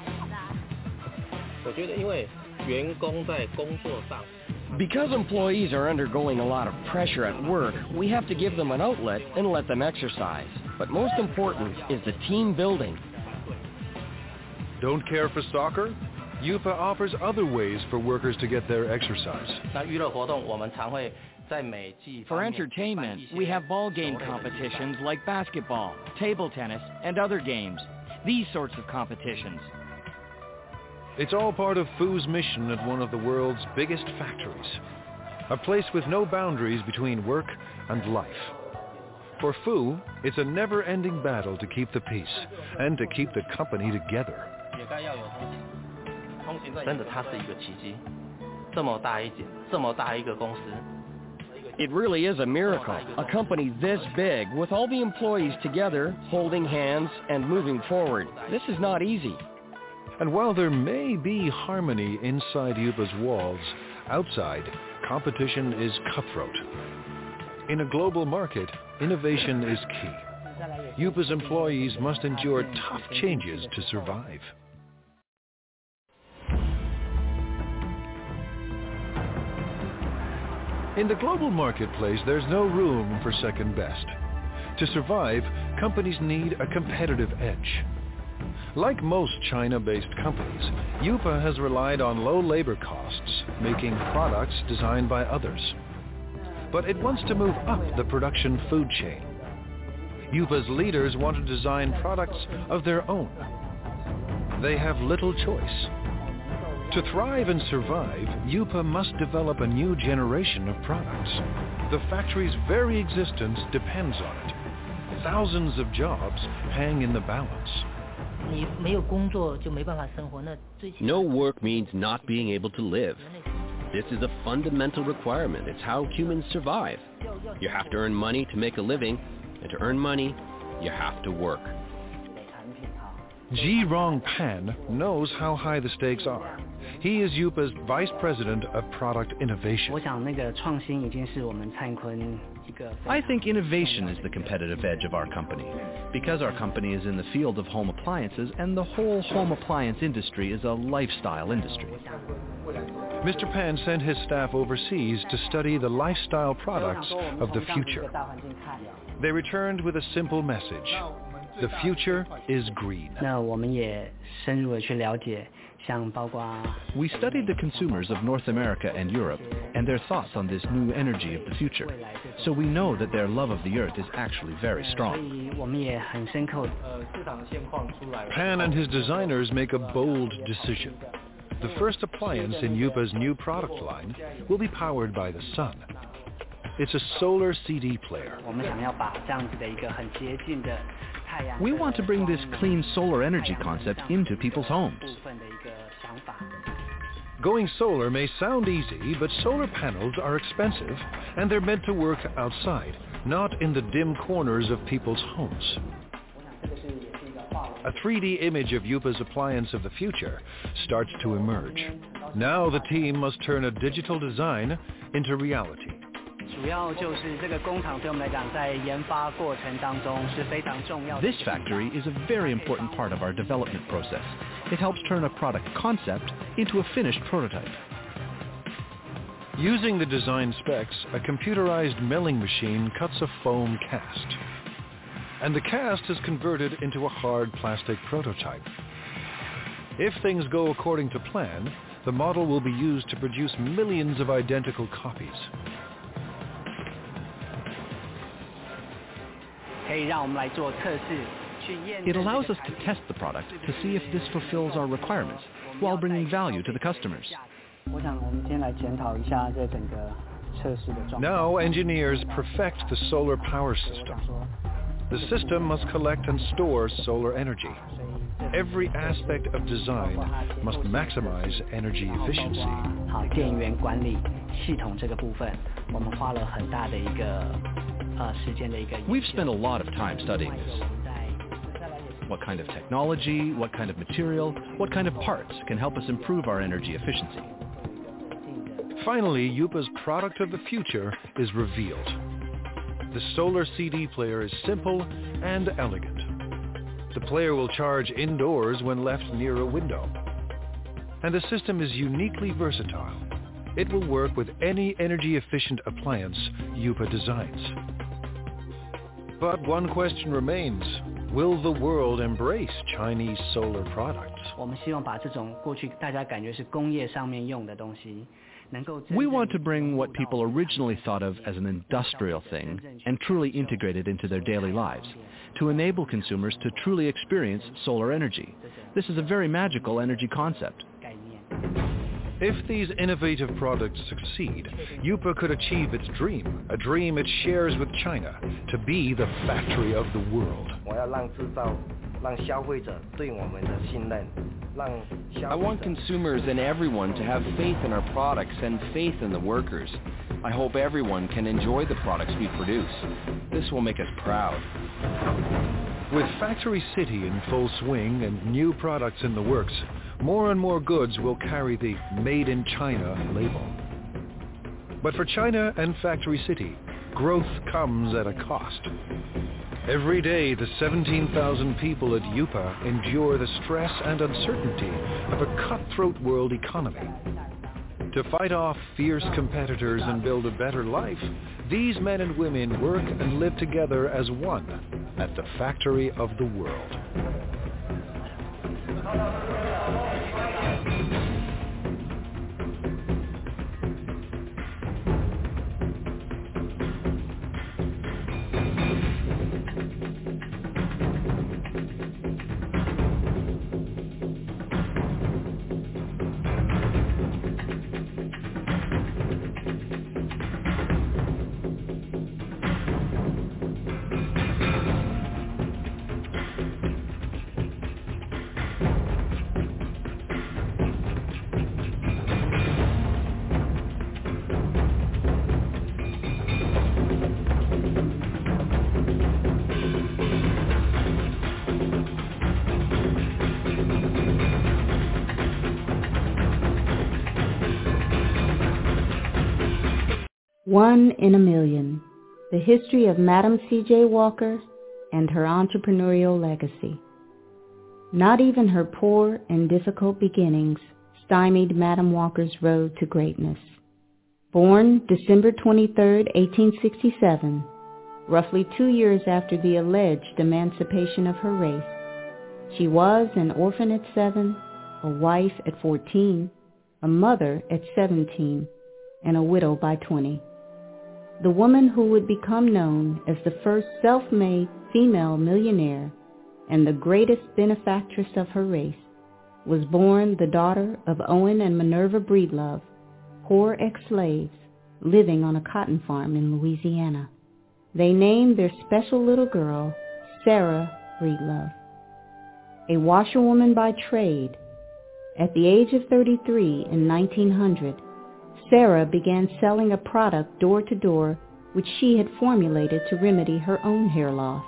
Because employees are undergoing a lot of pressure at work, we have to give them an outlet and let them exercise. But most important is the team building. Don't care for soccer? Yupa offers other ways for workers to get their exercise. For entertainment, we have ball game competitions like basketball, table tennis, and other games. These sorts of competitions. It's all part of Fu's mission at one of the world's biggest factories. A place with no boundaries between work and life. For Fu, it's a never-ending battle to keep the peace and to keep the company together. It really is a miracle. A company this big, with all the employees together, holding hands and moving forward. This is not easy. And while there may be harmony inside Yupa's walls, outside, competition is cutthroat. In a global market, innovation is key. Yupa's employees must endure tough changes to survive. In the global marketplace, there's no room for second best. To survive, companies need a competitive edge. Like most China-based companies, Yupa has relied on low labor costs, making products designed by others. But it wants to move up the production food chain. Yupa's leaders want to design products of their own. They have little choice. To thrive and survive, Yupa must develop a new generation of products. The factory's very existence depends on it. Thousands of jobs hang in the balance. No work means not being able to live. This is a fundamental requirement. It's how humans survive. You have to earn money to make a living, and to earn money, you have to work. Ji Rong Pan knows how high the stakes are. He is Yupa's Vice President of Product Innovation. I think innovation is the competitive edge of our company, because our company is in the field of home appliances, and the whole home appliance industry is a lifestyle industry. Mister Pan sent his staff overseas to study the lifestyle products of the future. They returned with a simple message: the future is green. We studied the consumers of North America and Europe and their thoughts on this new energy of the future. So we know that their love of the earth is actually very strong. Pan and his designers make a bold decision. The first appliance in Yupa's new product line will be powered by the sun. It's a solar C D player. We want to bring this clean solar energy concept into people's homes. Going solar may sound easy, but solar panels are expensive, and they're meant to work outside, not in the dim corners of people's homes. A three D image of Yupa's appliance of the future starts to emerge. Now the team must turn a digital design into reality. This factory is a very important part of our development process. It helps turn a product concept into a finished prototype. Using the design specs, a computerized milling machine cuts a foam cast. And the cast is converted into a hard plastic prototype. If things go according to plan, the model will be used to produce millions of identical copies. It allows us to test the product to see if this fulfills our requirements while bringing value to the customers. Now engineers perfect the solar power system. The system must collect and store solar energy. Every aspect of design must maximize energy efficiency. We've spent a lot of time studying this. What kind of technology, what kind of material, what kind of parts can help us improve our energy efficiency? Finally, Yupa's product of the future is revealed. The solar C D player is simple and elegant. The player will charge indoors when left near a window. And the system is uniquely versatile. It will work with any energy-efficient appliance Yupa designs. But one question remains. Will the world embrace Chinese solar products? We want to bring what people originally thought of as an industrial thing and truly integrate it into their daily lives, to enable consumers to truly experience solar energy. This is a very magical energy concept. If these innovative products succeed, Yupa could achieve its dream, a dream it shares with China, to be the factory of the world. I want consumers and everyone to have faith in our products and faith in the workers. I hope everyone can enjoy the products we produce. This will make us proud. With Factory City in full swing and new products in the works, more and more goods will carry the Made in China label. But for China and Factory City, growth comes at a cost. Every day, the seventeen thousand people at Yupa endure the stress and uncertainty of a cutthroat world economy. To fight off fierce competitors and build a better life, these men and women work and live together as one at the factory of the world. One in a Million, the history of Madam C J Walker and her entrepreneurial legacy. Not even her poor and difficult beginnings stymied Madam Walker's road to greatness. Born December twenty-third, eighteen sixty-seven, roughly two years after the alleged emancipation of her race, she was an orphan at seven, a wife at fourteen, a mother at seventeen, and a widow by twenty. The woman who would become known as the first self-made female millionaire and the greatest benefactress of her race was born the daughter of Owen and Minerva Breedlove, poor ex-slaves living on a cotton farm in Louisiana. They named their special little girl Sarah Breedlove. A washerwoman by trade, At the age of thirty-three in nineteen hundred, Sarah began selling a product door to door which she had formulated to remedy her own hair loss.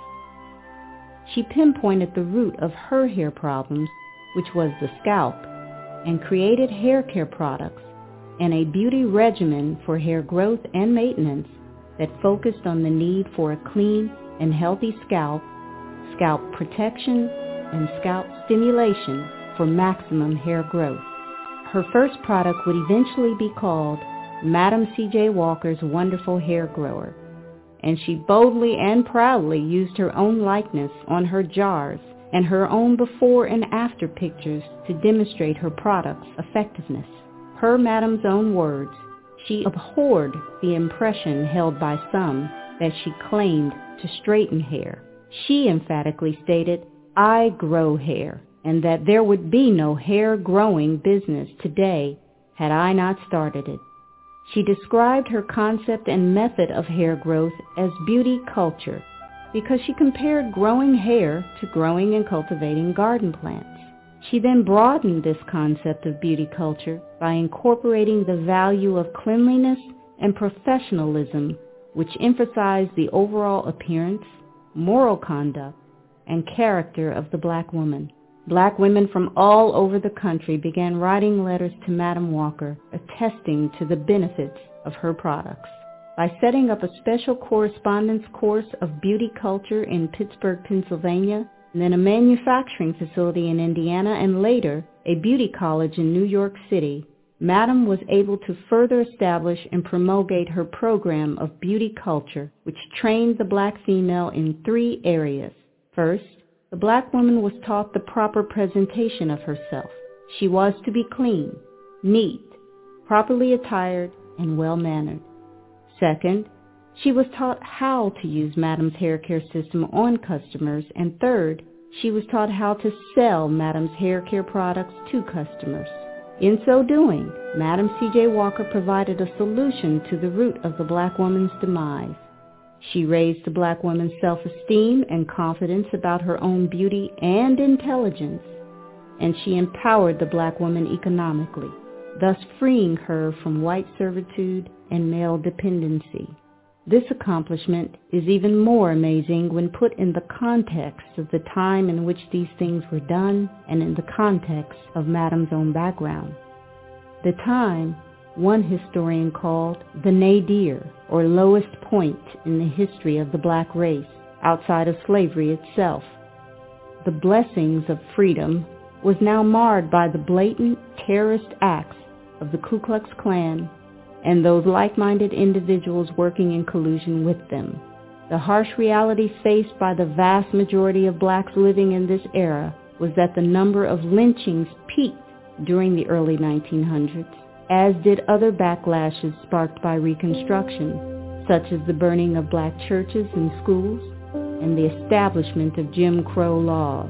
She pinpointed the root of her hair problems, which was the scalp, and created hair care products and a beauty regimen for hair growth and maintenance that focused on the need for a clean and healthy scalp, scalp protection, and scalp stimulation for maximum hair growth. Her first product would eventually be called Madam C J Walker's Wonderful Hair Grower, and she boldly and proudly used her own likeness on her jars and her own before and after pictures to demonstrate her product's effectiveness. Per Madam's own words, she abhorred the impression held by some that she claimed to straighten hair. She emphatically stated, "I grow hair," and that there would be no hair-growing business today had I not started it. She described her concept and method of hair growth as beauty culture because she compared growing hair to growing and cultivating garden plants. She then broadened this concept of beauty culture by incorporating the value of cleanliness and professionalism, which emphasized the overall appearance, moral conduct, and character of the black woman. Black women from all over the country began writing letters to Madam Walker attesting to the benefits of her products. By setting up a special correspondence course of beauty culture in Pittsburgh, Pennsylvania, and then a manufacturing facility in Indiana, and later a beauty college in New York City, Madam was able to further establish and promulgate her program of beauty culture, which trained the black female in three areas. First, the black woman was taught the proper presentation of herself. She was to be clean, neat, properly attired, and well-mannered. Second, she was taught how to use Madam's hair care system on customers. And third, she was taught how to sell Madam's hair care products to customers. In so doing, Madam C J Walker provided a solution to the root of the black woman's demise. She raised the black woman's self-esteem and confidence about her own beauty and intelligence, and she empowered the black woman economically, thus freeing her from white servitude and male dependency. This accomplishment is even more amazing when put in the context of the time in which these things were done and in the context of Madam's own background. The time one historian called the nadir, or lowest point in the history of the black race, outside of slavery itself. The blessings of freedom was now marred by the blatant terrorist acts of the Ku Klux Klan and those like-minded individuals working in collusion with them. The harsh reality faced by the vast majority of blacks living in this era was that the number of lynchings peaked during the early nineteen hundreds, as did other backlashes sparked by Reconstruction, such as the burning of black churches and schools and the establishment of Jim Crow laws.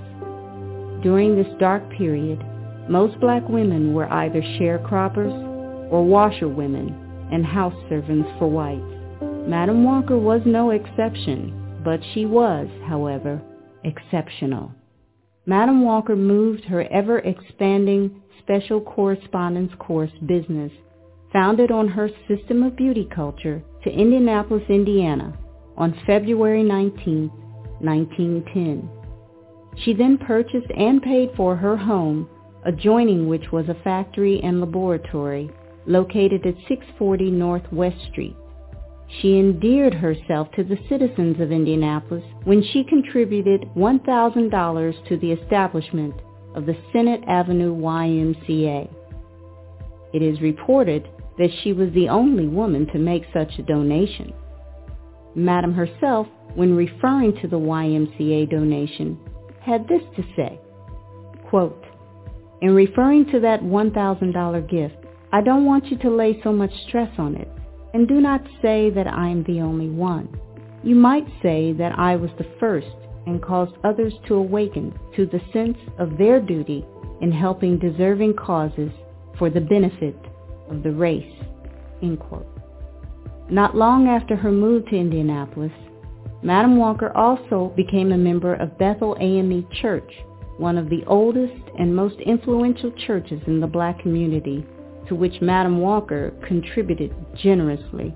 During this dark period, most black women were either sharecroppers or washerwomen and house servants for whites. Madam Walker was no exception, but she was, however, exceptional. Madam Walker moved her ever-expanding special correspondence course business, founded on her system of beauty culture, to Indianapolis, Indiana, on February nineteenth, nineteen ten. She then purchased and paid for her home, adjoining which was a factory and laboratory located at six forty North West Street. She endeared herself to the citizens of Indianapolis when she contributed one thousand dollars to the establishment of the Senate Avenue Y M C A. It is reported that she was the only woman to make such a donation. Madam herself, when referring to the Y M C A donation, had this to say, quote, "In referring to that one thousand dollars gift, I don't want you to lay so much stress on it, and do not say that I am the only one. You might say that I was the first and caused others to awaken to the sense of their duty in helping deserving causes for the benefit of the race." End quote. Not long after her move to Indianapolis, Madam Walker also became a member of Bethel A M E Church, one of the oldest and most influential churches in the black community, to which Madam Walker contributed generously.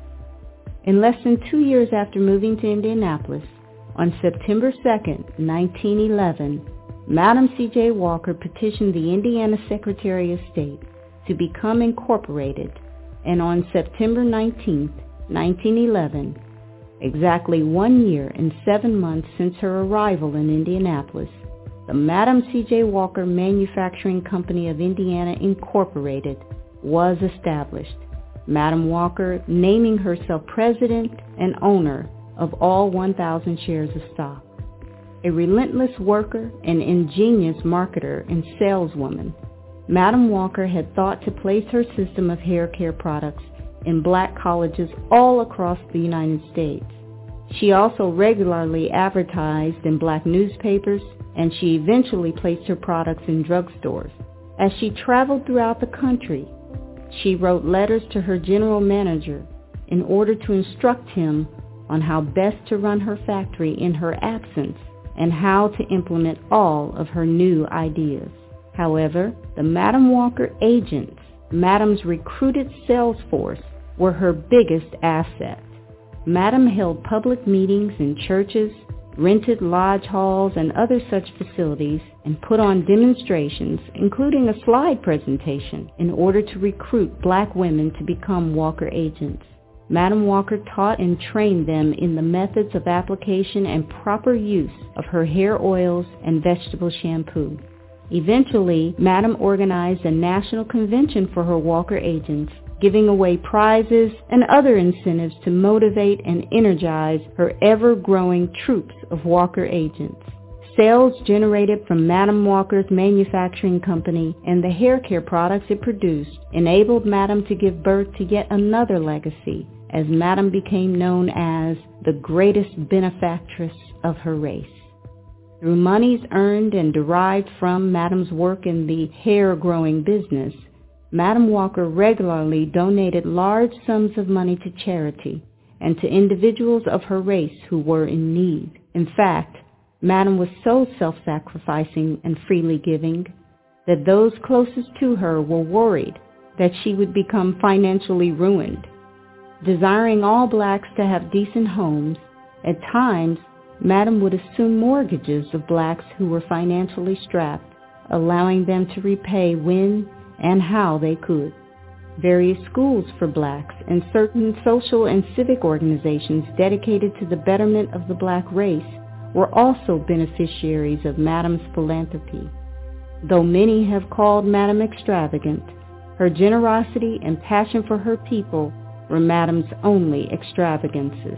In less than two years after moving to Indianapolis, on September second, nineteen eleven, Madam C J Walker petitioned the Indiana Secretary of State to become incorporated, and on September nineteenth, nineteen eleven, exactly one year and seven months since her arrival in Indianapolis, the Madam C J Walker Manufacturing Company of Indiana Incorporated was established, Madam Walker naming herself president and owner of all one thousand shares of stock. A relentless worker, an ingenious marketer and saleswoman, Madam Walker had thought to place her system of hair care products in black colleges all across the United States. She also regularly advertised in black newspapers, and she eventually placed her products in drugstores. As she traveled throughout the country, she wrote letters to her general manager in order to instruct him on how best to run her factory in her absence and how to implement all of her new ideas. However, the Madam Walker agents, Madam's recruited sales force, were her biggest asset. Madam held public meetings in churches, rented lodge halls and other such facilities, and put on demonstrations, including a slide presentation, in order to recruit black women to become Walker agents. Madam Walker taught and trained them in the methods of application and proper use of her hair oils and vegetable shampoo. Eventually, Madam organized a national convention for her Walker agents, giving away prizes and other incentives to motivate and energize her ever-growing troops of Walker agents. Sales generated from Madam Walker's manufacturing company and the hair care products it produced enabled Madam to give birth to yet another legacy, as Madam became known as the greatest benefactress of her race. Through monies earned and derived from Madam's work in the hair-growing business, Madam Walker regularly donated large sums of money to charity and to individuals of her race who were in need. In fact, Madam was so self-sacrificing and freely giving that those closest to her were worried that she would become financially ruined. Desiring all blacks to have decent homes, at times, Madam would assume mortgages of blacks who were financially strapped, allowing them to repay when and how they could. Various schools for blacks and certain social and civic organizations dedicated to the betterment of the black race were also beneficiaries of Madam's philanthropy. Though many have called Madam extravagant, her generosity and passion for her people were Madam's only extravagances.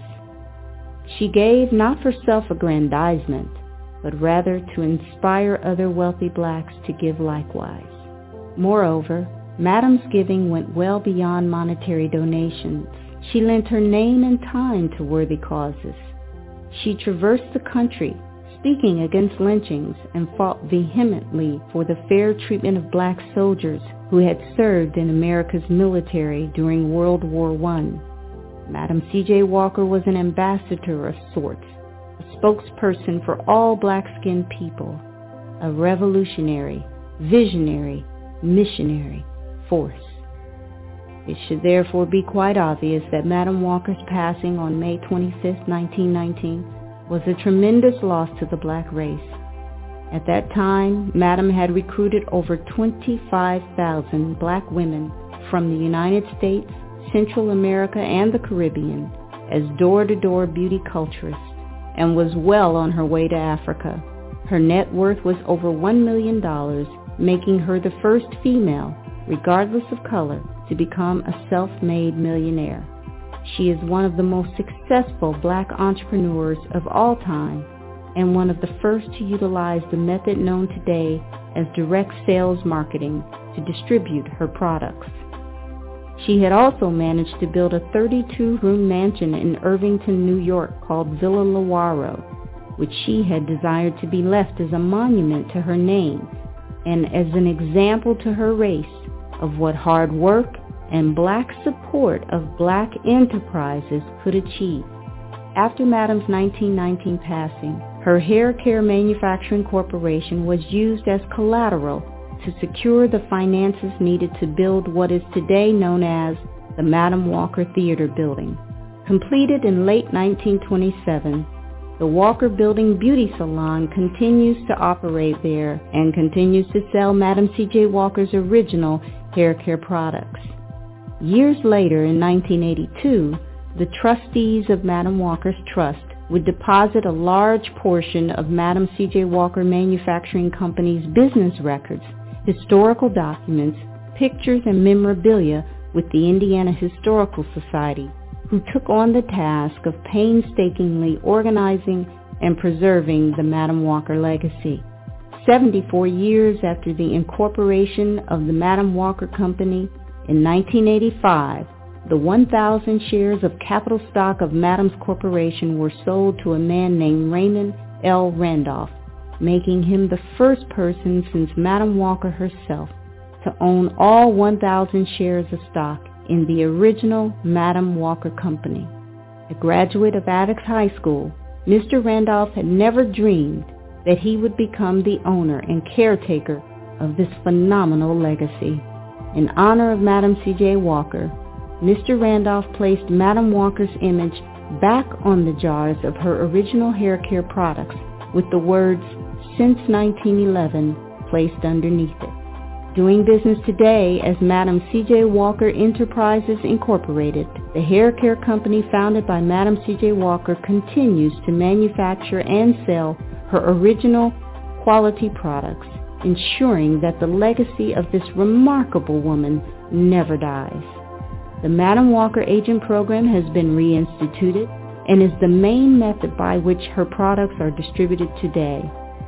She gave not for self-aggrandizement, but rather to inspire other wealthy blacks to give likewise. Moreover, Madam's giving went well beyond monetary donations. She lent her name and time to worthy causes. She traversed the country, speaking against lynchings, and fought vehemently for the fair treatment of black soldiers who had served in America's military during World War One. Madam C J Walker was an ambassador of sorts, a spokesperson for all black-skinned people, a revolutionary, visionary, missionary force. It should therefore be quite obvious that Madam Walker's passing on May twenty-fifth, nineteen nineteen was a tremendous loss to the black race. At that time, Madam had recruited over twenty-five thousand black women from the United States, Central America, and the Caribbean as door-to-door beauty culturists, and was well on her way to Africa. Her net worth was over one million dollars, making her the first female, regardless of color, to become a self-made millionaire. She is one of the most successful black entrepreneurs of all time, and one of the first to utilize the method known today as direct sales marketing to distribute her products. She had also managed to build a thirty-two room mansion in Irvington, New York called Villa Lawaro, which she had desired to be left as a monument to her name and as an example to her race of what hard work and black support of black enterprises could achieve. After Madam's nineteen nineteen passing, her hair care manufacturing corporation was used as collateral to secure the finances needed to build what is today known as the Madam Walker Theater Building. Completed in late nineteen twenty-seven, the Walker Building Beauty Salon continues to operate there and continues to sell Madam C J Walker's original hair care products. Years later, in nineteen eighty-two, the trustees of Madam Walker's Trust would deposit a large portion of Madam C J Walker Manufacturing Company's business records, historical documents, pictures, and memorabilia with the Indiana Historical Society, who took on the task of painstakingly organizing and preserving the Madam Walker legacy. seventy-four years after the incorporation of the Madam Walker Company, in nineteen eighty-five, the one thousand shares of capital stock of Madam's Corporation were sold to a man named Raymond L. Randolph, making him the first person since Madam Walker herself to own all one thousand shares of stock in the original Madam Walker Company. A graduate of Attucks High School, Mister Randolph had never dreamed that he would become the owner and caretaker of this phenomenal legacy. In honor of Madam C J Walker, Mister Randolph placed Madam Walker's image back on the jars of her original hair care products with the words, "Since nineteen eleven," placed underneath it. Doing business today as Madam C J Walker Enterprises Incorporated, the hair care company founded by Madam C J Walker continues to manufacture and sell her original quality products, ensuring that the legacy of this remarkable woman never dies. The Madam Walker Agent Program has been reinstituted and is the main method by which her products are distributed today.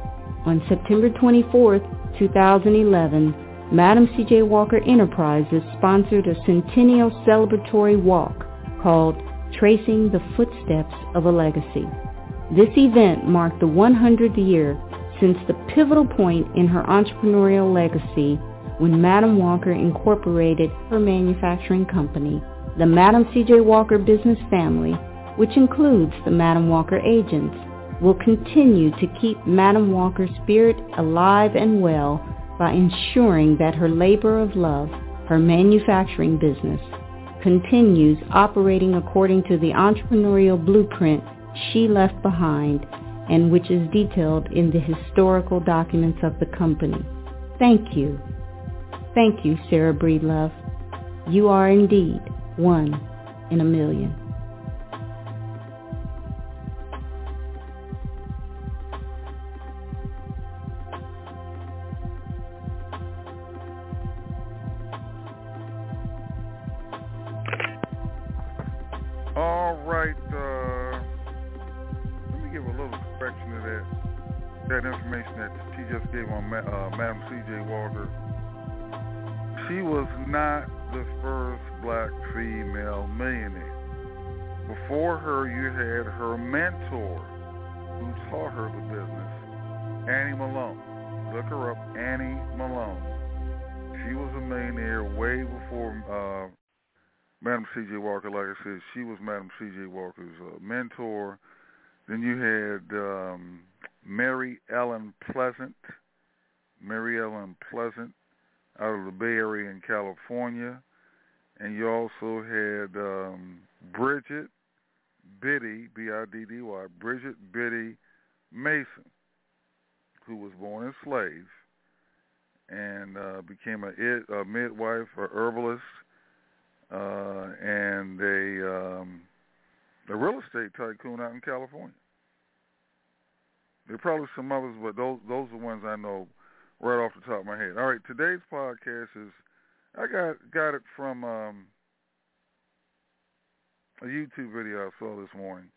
On September twenty-fourth, two thousand eleven, Madam C J Walker Enterprises sponsored a centennial celebratory walk called Tracing the Footsteps of a Legacy. This event marked the one hundredth year since the pivotal point in her entrepreneurial legacy when Madam Walker incorporated her manufacturing company, the Madam C J Walker business family, which includes the Madam Walker agents, will continue to keep Madam Walker's spirit alive and well by ensuring that her labor of love, her manufacturing business, continues operating according to the entrepreneurial blueprint she left behind and which is detailed in the historical documents of the company. Thank you. Thank you, Sarah Breedlove. You are indeed one in a million. All right, uh, let me give a little correction to that, that information that she just gave on Ma- uh, Madam C J Walker. She was not the first black female millionaire. Before her, you had her mentor who taught her the business, Annie Malone. Look her up, Annie Malone. She was a millionaire way before uh, Madam C J Walker. Like I said, she was Madam C J Walker's uh, mentor. Then you had um, Mary Ellen Pleasant. Mary Ellen Pleasant out of the Bay Area in California. And you also had um, Bridget Biddy, B I D D Y, Bridget Biddy Mason, who was born enslaved and uh, became a, it, a midwife, a herbalist, uh, and a, um, a real estate tycoon out in California. There are probably some others, but those those are the ones I know right off the top of my head. All right, today's podcast is, I got got it from um, a YouTube video I saw this morning.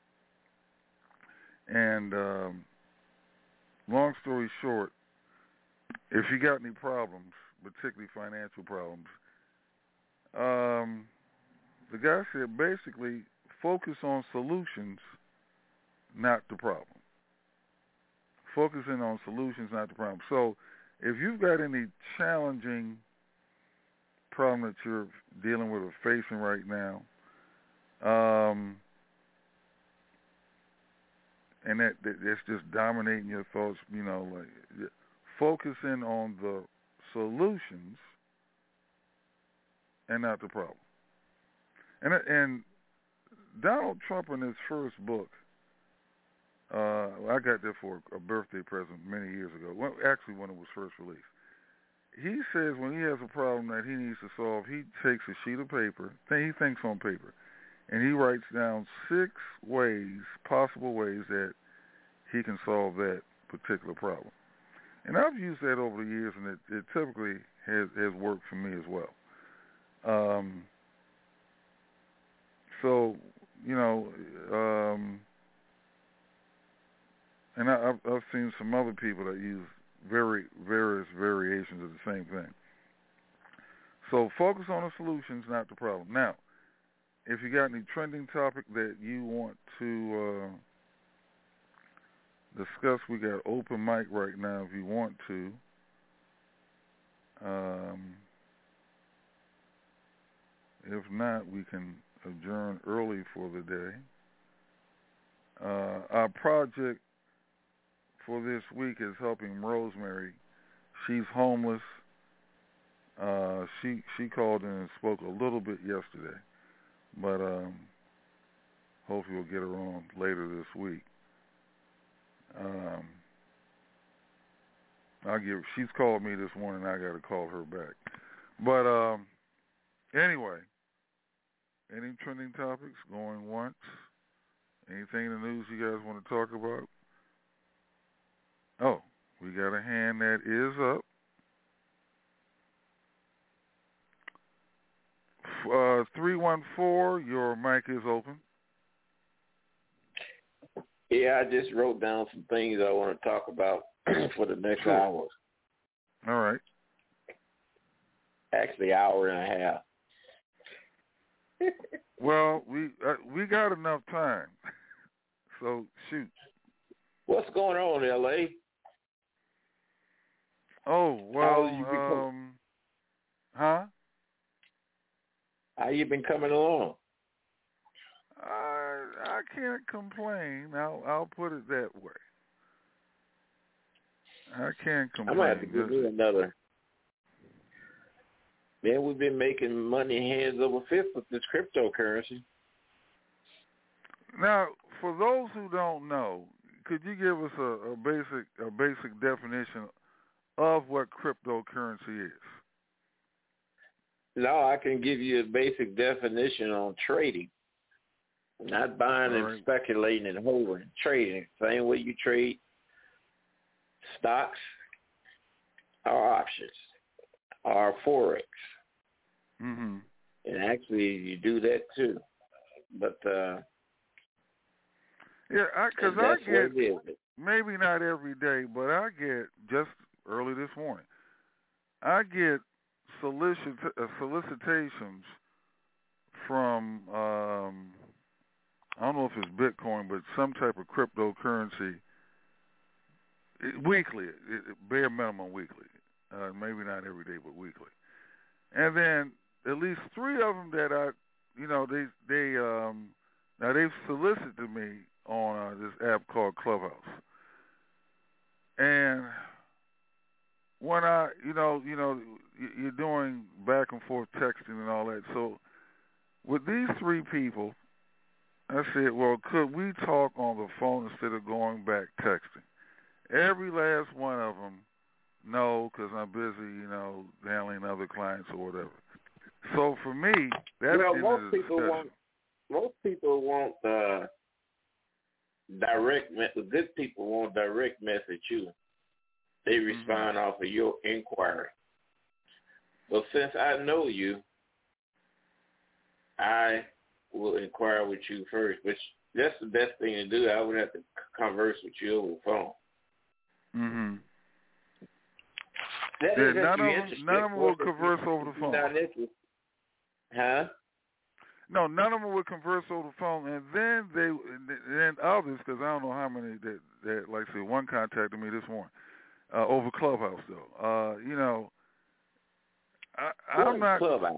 And um, long story short, if you got any problems, particularly financial problems, um, the guy said basically focus on solutions, not the problem. Focusing on solutions, not the problem. So if you've got any challenging problem that you're dealing with or facing right now, um, and that, that that's just dominating your thoughts. You know, like focusing on the solutions and not the problem. And and Donald Trump in his first book, uh, I got that for a birthday present many years ago. Well, actually, when it was first released. He says when he has a problem that he needs to solve, he takes a sheet of paper, he thinks on paper, and he writes down six ways, possible ways that he can solve that particular problem. And I've used that over the years, and it, it typically has, has worked for me as well. Um, so, you know, um, and I, I've, I've seen some other people that use very various variations of the same thing. So focus on the solutions, not the problem. Now, if you got any trending topic that you want to uh, discuss, we got open mic right now if you want to. Um, if not, we can adjourn early for the day. Uh, our project for this week is helping Rosemary. She's homeless. Uh, she she called in and spoke a little bit yesterday, but um, hopefully we'll get her on later this week. Um, I'll give. She's called me this morning. I got to call her back. But um, anyway, any trending topics going once? Anything in the news you guys want to talk about? Oh, we got a hand that is up. Uh, three one four, your mic is open. Yeah, I just wrote down some things I want to talk about for the next sure. hour. All right. Actually, hour and a half. Well, we uh, we got enough time, so shoot. What's going on in L A? Oh, well, um, huh? How you been coming along? I I can't complain. I'll I'll put it that way. I can't complain. I might have to give you another. Man, we've been making money hands over fist with this cryptocurrency. Now, for those who don't know, could you give us a, a basic a basic definition of what cryptocurrency is? No, I can give you a basic definition on trading. Not buying All and right. speculating and holding. Trading. Same way you trade stocks or options or Forex. Mm-hmm. And actually, you do that too. But, uh, yeah, because I, I get, maybe not every day, but I get, just early this morning, I get solicit uh, solicitations from, um, I don't know if it's Bitcoin, but some type of cryptocurrency, it, weekly, it, it, bare minimum weekly. Uh, maybe not every day, but weekly. And then at least three of them that I, you know, they, they um, now they've solicited me on uh, this app called Clubhouse. And when I, you know, you know, you're doing back and forth texting and all that. So with these three people, I said, well, could we talk on the phone instead of going back texting? Every last one of them, no, because I'm busy, you know, handling other clients or whatever. So for me, that's well, the most end of the people discussion. want most people want uh, direct. Me- good people want direct message you. They respond mm-hmm. off of your inquiry. But since I know you, I will inquire with you first. Which that's the best thing to do. I would have to converse with you over the phone. Mm-hmm. That yeah, is none of them, none of them will converse over the phone. Huh? No, none of them would converse over the phone, and then they, then others, because I don't know how many that, that, like I said, one contacted me this morning uh, over Clubhouse, though. Uh, you know, I, I'm not Clubhouse.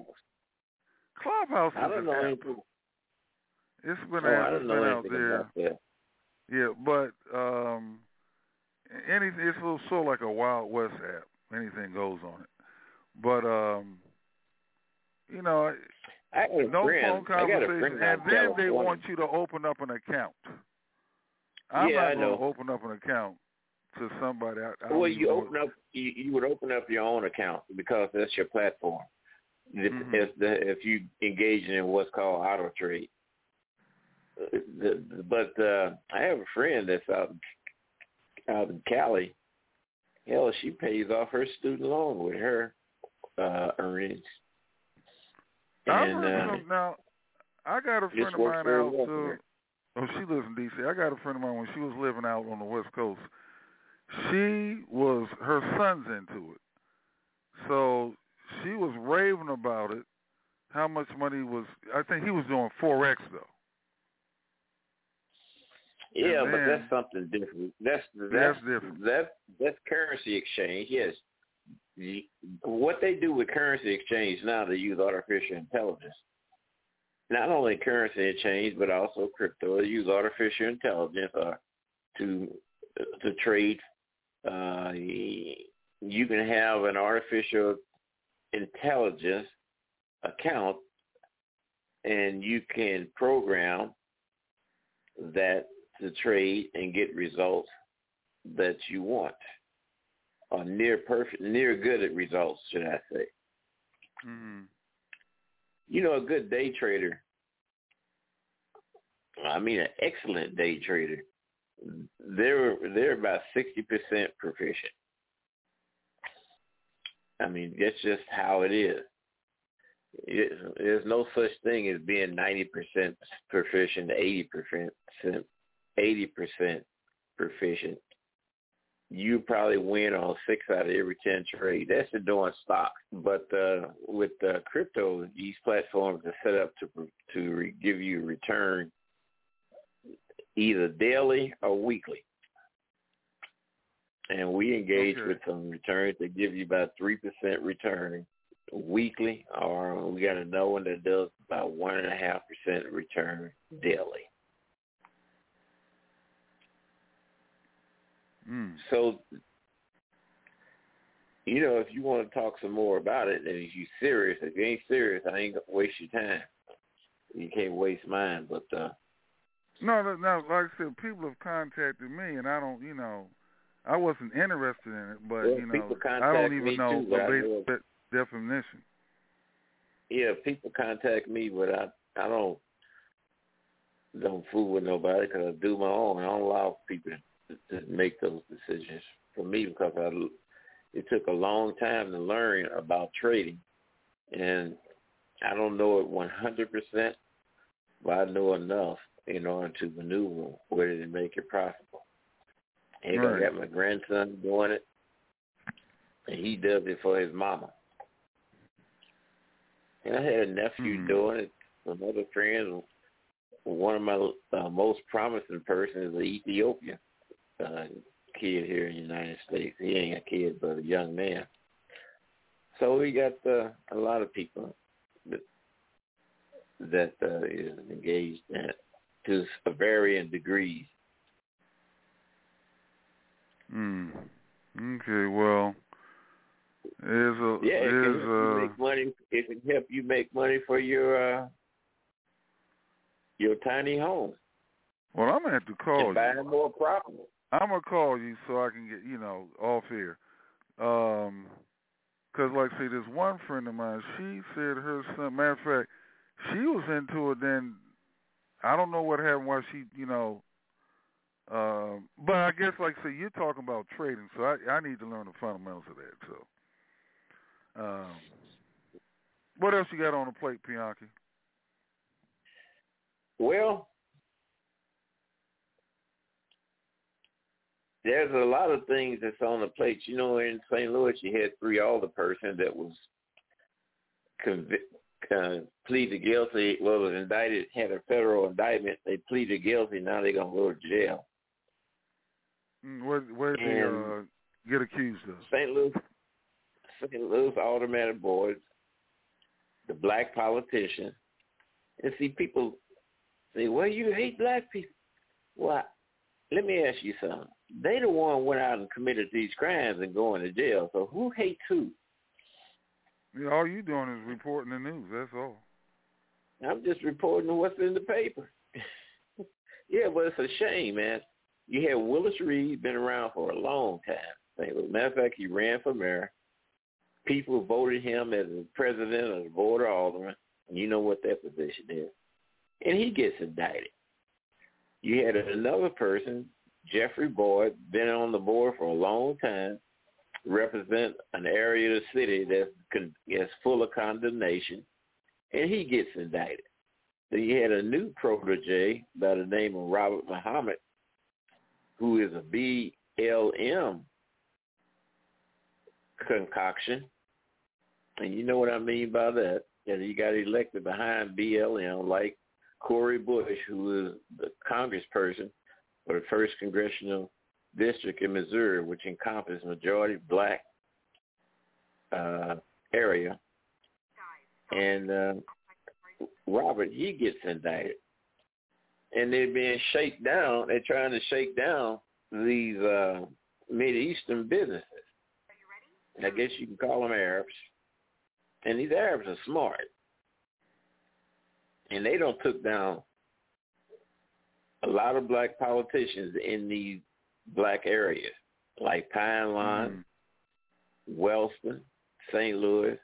Clubhouse is I don't an know app. anything. It's been, oh, out, I don't it's know been out anything there. about that. Yeah, but um, any it's a little sort of like a Wild West app. Anything goes on it. But um, you know, I got a no friend. phone I got a conversation, friend and out then California. they want you to open up an account. I'm yeah, not I going know. to open up an account to somebody. I, I well, don't you know. open up. You, you would open up your own account because that's your platform. If, Mm-hmm. if, the, if you engage in what's called auto trade. Uh, the, but uh, I have a friend that's out out in Cali. Hell, she pays off her student loan with her uh, earnings. I've And, heard uh, some, now, I got a friend of works mine very out. well for Uh, her. oh, she lives in D C. I got a friend of mine when she was living out on the West Coast. She was her son's into it, so she was raving about it. How much money was? I think he was doing forex though. Yeah, And but then- that's something different. That's that's That's different. That that's currency exchange. Yes, The- what they do with currency exchange now, they use artificial intelligence. Not only currency exchange, but also crypto. They use artificial intelligence uh, to to trade. Uh, you can have an artificial intelligence account, and you can program that to trade and get results that you want, or near perfect, near good at results, should I say? Mm-hmm. You know, a good day trader. I mean, an excellent day trader. They're they're about sixty percent proficient. I mean, that's just how it is. It, there's no such thing as being ninety percent proficient to eighty percent, eighty percent proficient. You probably win on six out of every ten trade. That's the doing stocks. But uh, with uh, crypto, these platforms are set up to to re- give you a return either daily or weekly. And we engage Okay. with some returns that give you about three percent return weekly, or we got another one that does about one and a half percent return daily. Mm. So, you know, if you want to talk some more about it, and if you're serious, if you ain't serious, I ain't gonna waste your time. You can't waste mine, but uh, No, no, no, like I said, people have contacted me, and I don't, you know, I wasn't interested in it, but, well, you know, people I contact don't even me know too, but a I basic know- de- definition. yeah, people contact me, but I I don't don't fool with nobody because I do my own. I don't allow people to, to make those decisions for me because I it took a long time to learn about trading, and I don't know it one hundred percent, but I know enough in order to maneuver where to make it profitable. And I Right. got my grandson doing it, and he does it for his mama. And I had a nephew Mhm. doing it, some other friends. One of my uh, most promising persons is an Ethiopian uh, kid here in the United States. He ain't a kid, but a young man. So we got uh, a lot of people that, that uh, is engaged in it to varying degrees. Mm. Okay, well, there's a Yeah, it there's can help you a make money. It can help you make money for your uh, your tiny home. well, I'm gonna have to call and buy you. more property. I'm gonna call you so I can get you know off here, um, cause like I say, there's one friend of mine. She said her son. Matter of fact, she was into it. Then I don't know what happened. Why she you know. Um, but I guess, like I say, you're talking about trading, so I, I need to learn the fundamentals of that. So, um, what else you got on the plate, Bianchi? Well, there's a lot of things that's on the plate. You know, in Saint Louis, you had three older person that was convicted, uh, pleaded guilty. Well, was indicted, had a federal indictment. They pleaded guilty. Now they're gonna go to jail. Where where they uh, get accused of? Saint Louis, Saint Louis alderman boards, the black politicians, and see people say, "Well, you hate black people." Well, let me ask you something. They the one went out and committed these crimes and going to jail. So who hates who? Yeah, all you doing is reporting the news. That's all. I'm just reporting what's in the paper. Yeah, but it's a shame, man. You had Willis Reed, been around for a long time. As a matter of fact, he ran for mayor. People voted him as the president of the board of aldermen, and you know what that position is. And he gets indicted. You had another person, Jeffrey Boyd, been on the board for a long time, represent an area of the city that's, that's full of condemnation, and he gets indicted. Then you had a new protege by the name of Robert Muhammad, who is a B L M concoction. And you know what I mean by that. And he got elected behind B L M, like Cori Bush, who is the congressperson for the first congressional district in Missouri, which encompasses majority black uh, area. And uh, Robert, he gets indicted. And they're being shaken down. They're trying to shake down these uh, Mideastern businesses. I guess you can call them Arabs. And these Arabs are smart. And they don't took down a lot of black politicians in these black areas, like Pine Lawn, mm. Wellston, Saint Louis.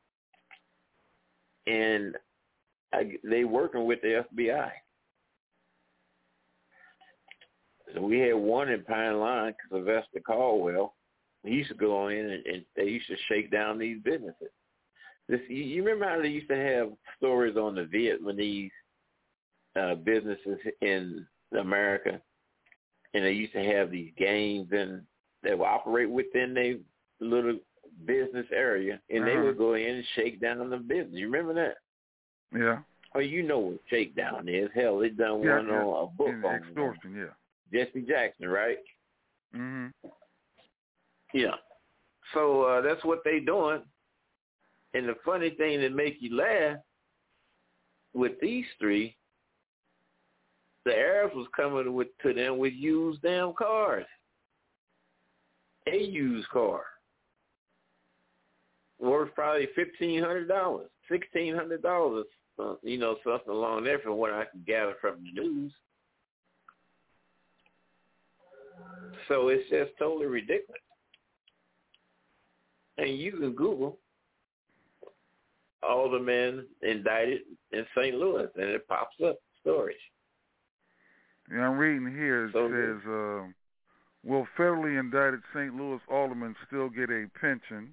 And I, they working with the F B I. So we had one in Pine Lawn, Sylvester Caldwell. He used to go in and, and they used to shake down these businesses. This, you, you remember how they used to have stories on the Vietnamese uh, businesses in America, and they used to have these gangs and they would operate within their little business area, and uh-huh. they would go in and shake down the business. You remember that? Yeah. Oh, you know what shakedown is. Hell, they done yeah, one yeah. on a book in on extortion, them. yeah. Jesse Jackson, right? Mm-hmm. Yeah. So uh, that's what they doing. And the funny thing that make you laugh, with these three, the Arabs was coming with, to them with used damn cars. A used car. Worth probably fifteen hundred dollars, sixteen hundred dollars, uh, you know, something along there from what I can gather from the news. So it's just totally ridiculous. And you can Google aldermen indicted in Saint Louis, and it pops up stories. Yeah, I'm reading here. It so, says, uh, will federally indicted Saint Louis aldermen still get a pension?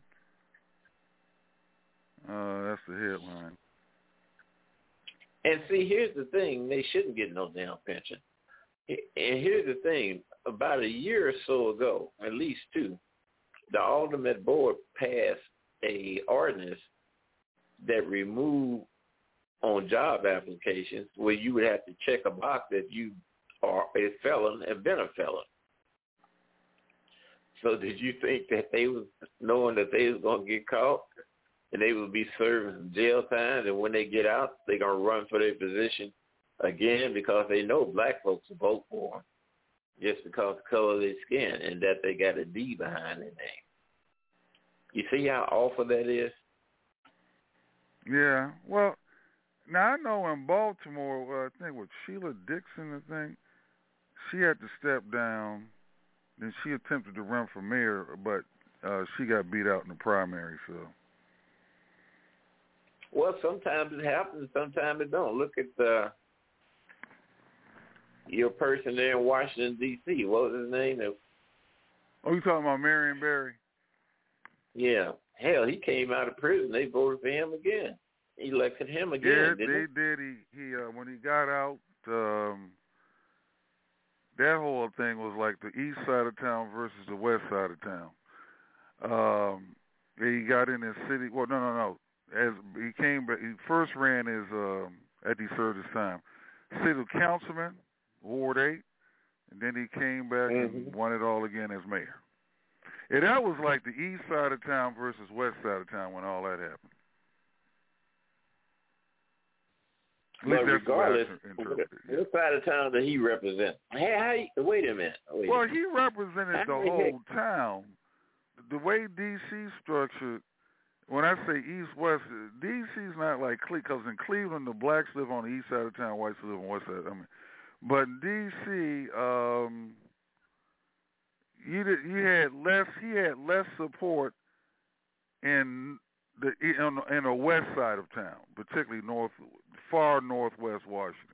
Uh, that's the headline. And see, here's the thing. They shouldn't get no damn pension. And here's the thing. About a year or so ago, at least two, the alderman board passed a ordinance that removed on job applications where you would have to check a box that you are a felon and been a felon. So did you think that they was knowing that they was going to get caught and they would be serving jail time, and when they get out, they're going to run for their position again because they know black folks will vote for them just because of the color of their skin and that they got a D behind their name. You see how awful that is? Yeah. Well, now I know in Baltimore, uh, I think with Sheila Dixon, I think, she had to step down. Then she attempted to run for mayor, but uh, she got beat out in the primary, so. Well, sometimes it happens, sometimes it don't. Look at uh, your person there in Washington, D C What was his name? Oh, you talking about Marion Barry? Yeah. Hell, he came out of prison. They voted for him again. Elected him again, yeah, didn't they did. He, he uh, when he got out, um, that whole thing was like the east side of town versus the west side of town. Um, he got in his city. Well, no, no, no. As he came, but he first ran as um, at he served his time, city councilman, Ward Eight, and then he came back mm-hmm. and won it all again as mayor. And that was like the east side of town versus west side of town when all that happened. But regardless, what side of town did he represent? Hey, how you, wait a minute. Wait well, a minute. he represented how the whole town. The way D C structured, when I say east-west, D C's not like Cleveland, because in Cleveland, the blacks live on the east side of town, whites live on the west side. I mean, but in D C, um, you did, you had less. He had less support in the in, in the west side of town, particularly north, far northwest Washington.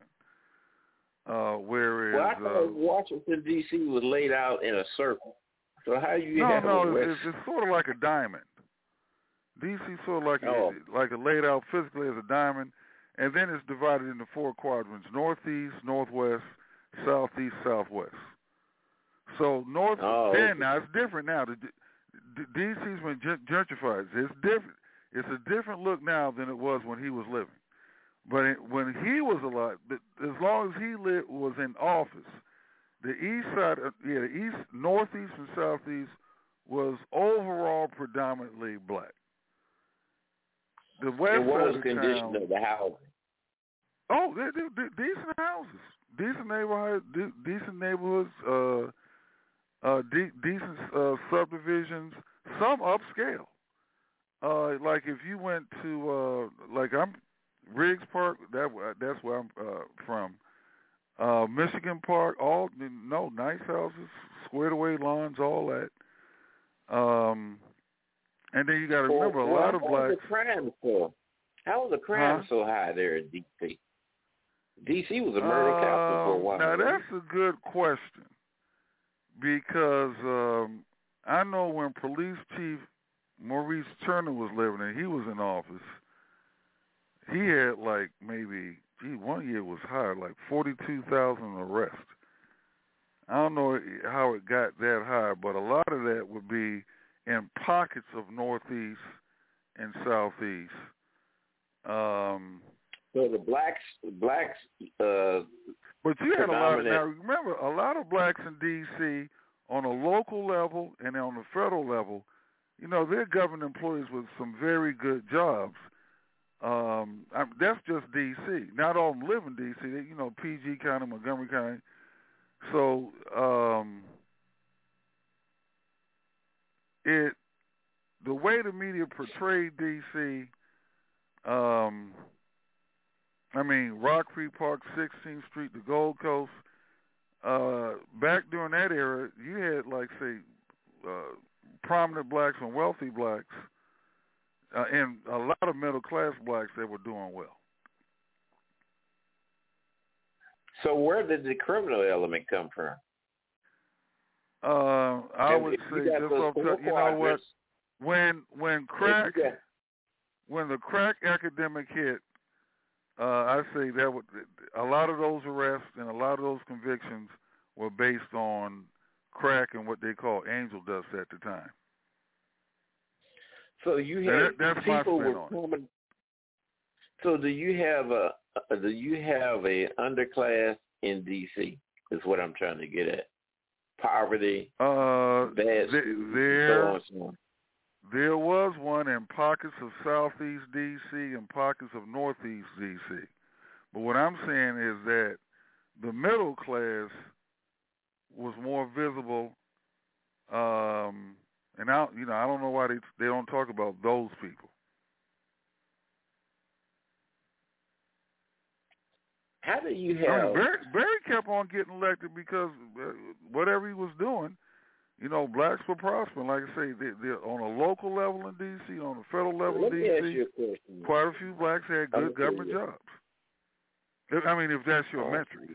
Uh, whereas well, I thought uh, Washington D C was laid out in a circle. So how you no, have no, a west? it's, it's sort of like a diamond. D C sort of like oh. a, like a laid out physically as a diamond, and then it's divided into four quadrants: northeast, northwest, southeast, southwest. So north, oh, then okay. now it's different now. The, the, D C's been gentrified. It's different. It's a different look now than it was when he was living. But it, when he was alive, as long as he lived, was in office, the east side, yeah, the east, northeast, and southeast was overall predominantly black. The west and what side was of the condition town, of the housing? Oh, they, they, they, decent houses, decent neighborhoods, de- decent neighborhoods, uh, uh, de- decent uh, subdivisions, some upscale. Uh, like if you went to, uh, like I'm, Riggs Park, that that's where I'm uh, from. Uh, Michigan Park, all no nice houses, squared away lawns, all that. Um, and then you got to remember well, a lot of how blacks. Was the crime so? How was the crime huh? so high there in D C? D C was a murder uh, capital for a while. Now that's a good question because um, I know when Police Chief Maurice Turner was living there, he was in office. He had like maybe, gee, one year was high, like forty-two thousand arrests. I don't know how it got that high, but a lot of that would be in pockets of northeast and southeast. Um, so the blacks, blacks. Uh, but you had a lot of, now remember, a lot of blacks in D C on a local level and on the federal level, you know, they're government employees with some very good jobs. Um, I, that's just D C. Not all of them live in D C. They, you know, P G County, Montgomery County. So um, it the way the media portrayed D C. Um, I mean, Rock Creek Park, sixteenth Street, the Gold Coast. Uh, back during that era, you had like say uh, prominent blacks and wealthy blacks. Uh, and a lot of middle-class blacks that were doing well. So where did the criminal element come from? Uh, I and would say you just off the, you know what? When when crack, got, when the crack epidemic hit, uh, I say that would, a lot of those arrests and a lot of those convictions were based on crack and what they call angel dust at the time. So you have that, that's people were coming. So do you have a do you have a underclass in D C? Is what I'm trying to get at. Poverty, uh, bad th- schools, there, so on, so on. There was one in pockets of southeast D C and pockets of northeast D C. But what I'm saying is that the middle class was more visible. Um, And I, you know, I don't know why they they don't talk about those people. How do you have? I mean, Barry, Barry kept on getting elected because whatever he was doing, you know, blacks were prospering. Like I say, they, they're on a local level in D C, on a federal level Let in me D C. ask you a question. Quite a few blacks had good government jobs. I mean, if that's your oh. metric.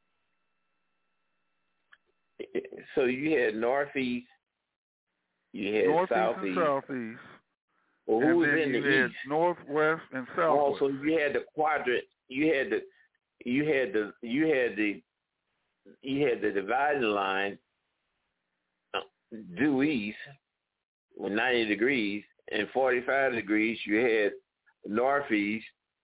So you had northeast. You had northeast southeast. and southeast. Well, who and was then in you the had east? Northwest and southwest. Oh, so you had the quadrant. You had the, you had the, you had the, you had the dividing line uh, due east with ninety degrees and forty-five degrees. You had northeast.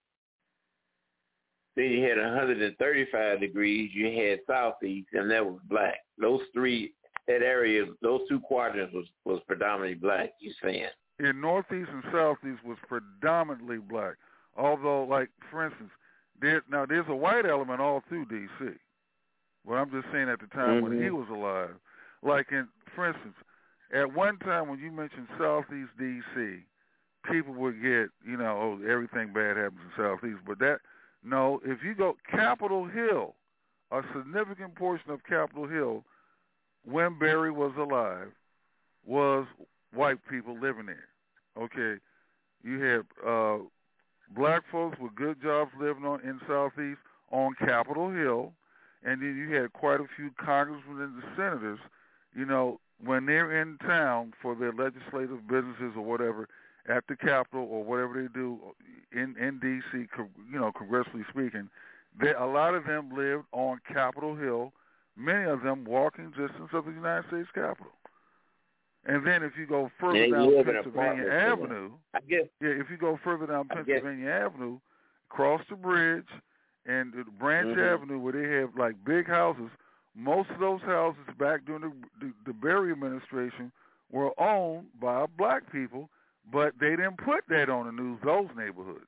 Then you had one hundred thirty-five degrees. You had southeast, and that was black. Those three, that area, those two quadrants was, was predominantly black, you saying? In northeast and southeast was predominantly black. Although, like, for instance, there, now there's a white element all through D C. Well, I'm just saying at the time mm-hmm. when he was alive. Like, in, for instance, at one time when you mentioned Southeast D C, people would get, you know, oh, everything bad happens in Southeast. But that, no, if you go Capitol Hill, a significant portion of Capitol Hill, when Barry was alive, was white people living there. Okay, you had uh, black folks with good jobs living on in Southeast on Capitol Hill, and then you had quite a few congressmen and the senators, you know, when they're in town for their legislative businesses or whatever at the Capitol or whatever they do in, in D C, you know, congressionally speaking, they, a lot of them lived on Capitol Hill, many of them walking distance of the United States Capitol. And then if you go further yeah, down Pennsylvania Avenue, I guess, yeah, if you go further down Pennsylvania Avenue, cross the bridge and the Branch mm-hmm. Avenue where they have like big houses, most of those houses back during the, the, the Berry administration were owned by black people, but they didn't put that on the news, those neighborhoods.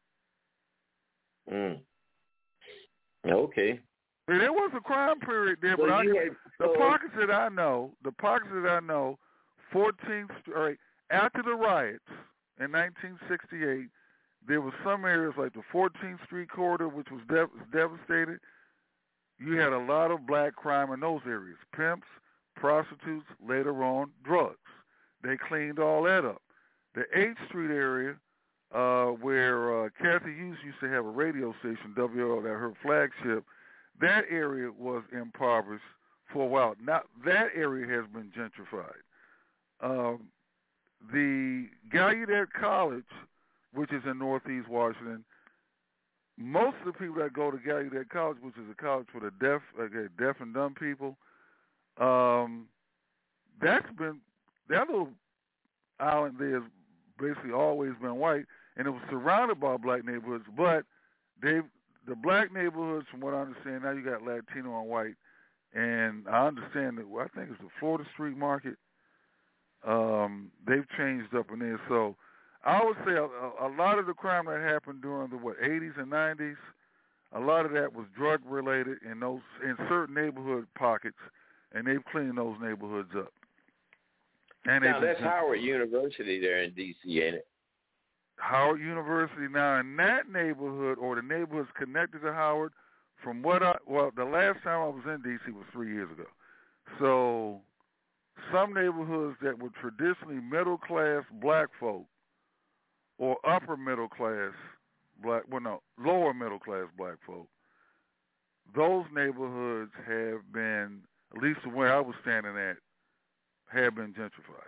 Mm. Okay. There was a crime period there, so but I can, had, the so pockets that I know, the pockets that I know, fourteenth, right, after the riots in nineteen sixty-eight, there were some areas like the fourteenth Street corridor, which was dev- devastated. You had a lot of black crime in those areas, pimps, prostitutes, later on, drugs. They cleaned all that up. The eighth Street area, uh, where uh, Kathy Hughes used to have a radio station, W O L, that her flagship, that area was impoverished for a while. Now, that area has been gentrified. Um, the Gallaudet College, which is in Northeast Washington, most of the people that go to Gallaudet College, which is a college for the deaf, okay, deaf and dumb people, um, that's been, that little island there has basically always been white, and it was surrounded by black neighborhoods, but they've, the black neighborhoods, from what I understand, now you got Latino and white, and I understand that, I think it's the Florida Street Market, um, they've changed up in there, so I would say a, a lot of the crime that happened during the, what, eighties and nineties, a lot of that was drug-related in those in certain neighborhood pockets, and they've cleaned those neighborhoods up. And now, that's Howard University there in D C, ain't it? Howard University. Now, in that neighborhood, or the neighborhoods connected to Howard, from what I, well, the last time I was in D C was three years ago. So some neighborhoods that were traditionally middle-class black folk, or upper middle class black, well no, lower middle class black folk, those neighborhoods have been, at least from where I was standing at, have been gentrified.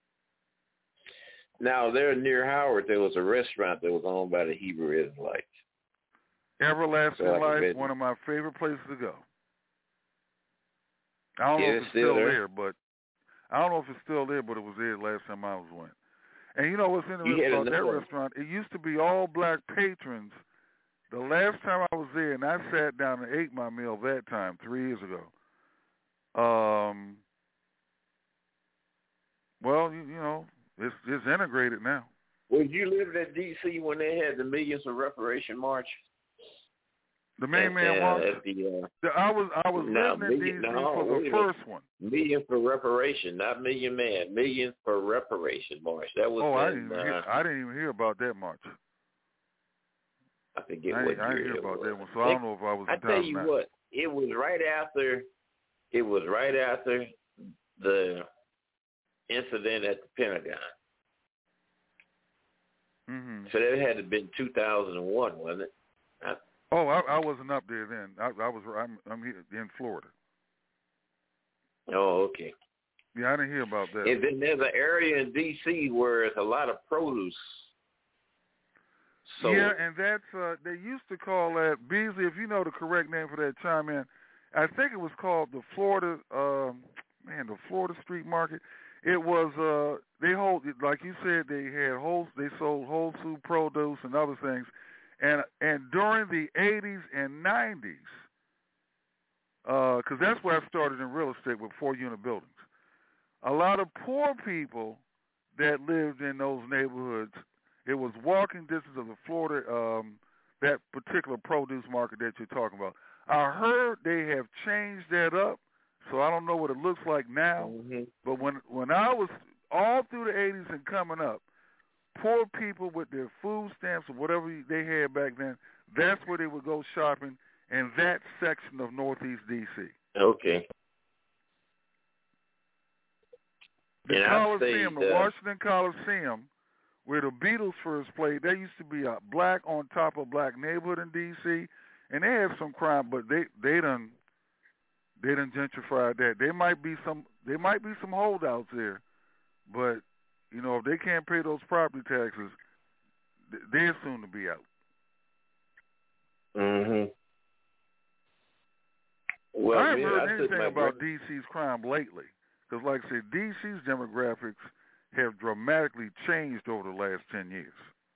Now, there near Howard, there was a restaurant that was owned by the Hebrew Israelites. Everlasting so Life, one of my favorite places to go. I don't yeah, know if it's still, still there. there, but I don't know if it's still there, but it was there last time I was went. And you know what's interesting about that restaurant? It used to be all black patrons. The last time I was there, and I sat down and ate my meal that time, three years ago. Um, well, you, you know, it's it's integrated now. Well, you lived in D C when they had the Millions for Reparation March? The main man uh, march? The, uh, the, I was I was no, living million, in D C no, for the first one. Million for Reparation, not Million Man. Million for Reparation March. That was. Oh, I in, didn't. Uh, hear, I didn't even hear about that march. I forget I, what I year didn't hear about was. that one, so I don't know if I was. I tell you what, it was right after. It was right after the incident at the Pentagon. Mm-hmm. So that had to have been two thousand one, wasn't it? I, oh, I, I wasn't up there then. I, I was. I'm, I'm here in Florida. Oh, okay. Yeah, I didn't hear about that. And then there's an area in D C where it's a lot of produce. So, yeah, and that's uh, they used to call that Beasley. If you know the correct name for that, chime in. I think it was called the Florida, um, man, the Florida Street Market. It was uh, they hold like you said they had whole they sold whole food produce and other things, and and during the eighties and nineties, because uh, that's where I started in real estate with four unit buildings. A lot of poor people that lived in those neighborhoods. It was walking distance of the Florida. Um, that particular produce market that you're talking about. I heard they have changed that up, so I don't know what it looks like now. Mm-hmm. But when when I was all through the eighties and coming up, poor people with their food stamps or whatever they had back then, that's where they would go shopping in that section of Northeast D C. Okay. The and Coliseum, say, the uh, Washington Coliseum, where the Beatles first played, there used to be a black on top of black neighborhood in D C, and they have some crime, but they they done they done gentrified that. There might be some there might be some holdouts there, but you know if they can't pay those property taxes, they're soon to be out. Mhm. Well, I haven't man, heard I anything my about brother. D C's crime lately, because like I said, D C's demographics have dramatically changed over the last ten years.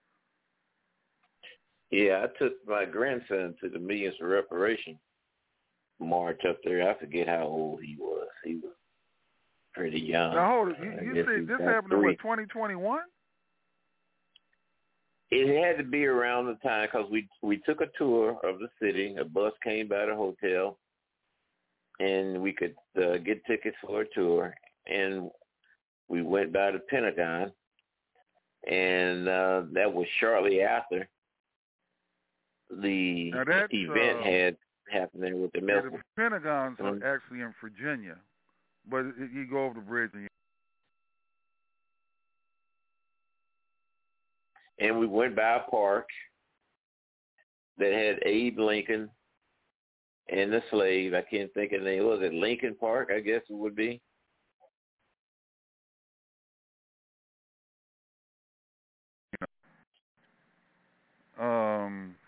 Yeah, I took my grandson to the Millions for Reparation march up there. I forget how old he was. He was pretty young. Now hold it. I You, you guess say he this was happened in three. what, twenty twenty-one? It had to be around the time because we we took a tour of the city. A bus came by the hotel, and we could uh, get tickets for a tour. And we went by the Pentagon, and uh, that was shortly after the Now that's, event uh, had happened there with the Yeah, milk. the Pentagon's Mhm. are actually in Virginia, but it, you go over the bridge and you And we went by a park that had Abe Lincoln and the slave. I can't think of the name. Was it Lincoln Park? I guess it would be. Um.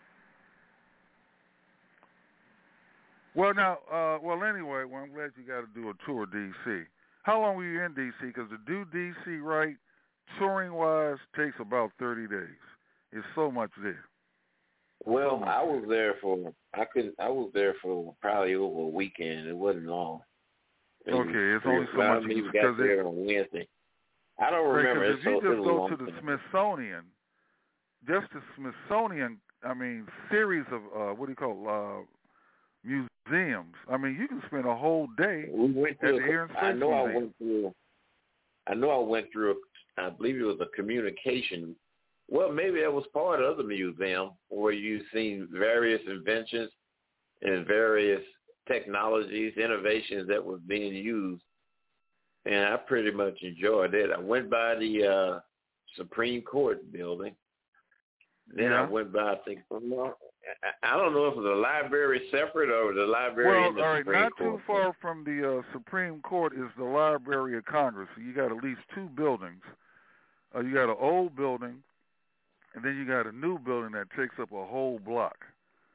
Well, now, uh, well, anyway, well, I'm glad you got to do a tour of D C. How long were you in D C? Because to do D C right, touring-wise, takes about thirty days. It's so much there. Well, So I was there for I couldn't. I was there for probably over a weekend. It wasn't long. Maybe Okay, it's three only or so five. much Maybe you we can- got 'cause it- there on Wednesday. I don't Right, remember. 'cause It's if you so, just it's a go long to the time. Smithsonian, just the Smithsonian, I mean, series of, uh, what do you call it, uh, museums. I mean, you can spend a whole day We went at through. the a- Air and Space I know I Museum. went through. I know I went through. I believe it was a communication. Well, maybe that was part of the museum where you seen various inventions and various technologies, innovations that was being used, and I pretty much enjoyed it. I went by the uh, Supreme Court building. Then I Yeah. went by. I think well, I- I don't know if it was the library separate or the library Well, in the all right, Supreme not Court. too far from the uh, Supreme Court is the Library of Congress. So you got at least two buildings. Uh, you got an old building, and then you got a new building that takes up a whole block.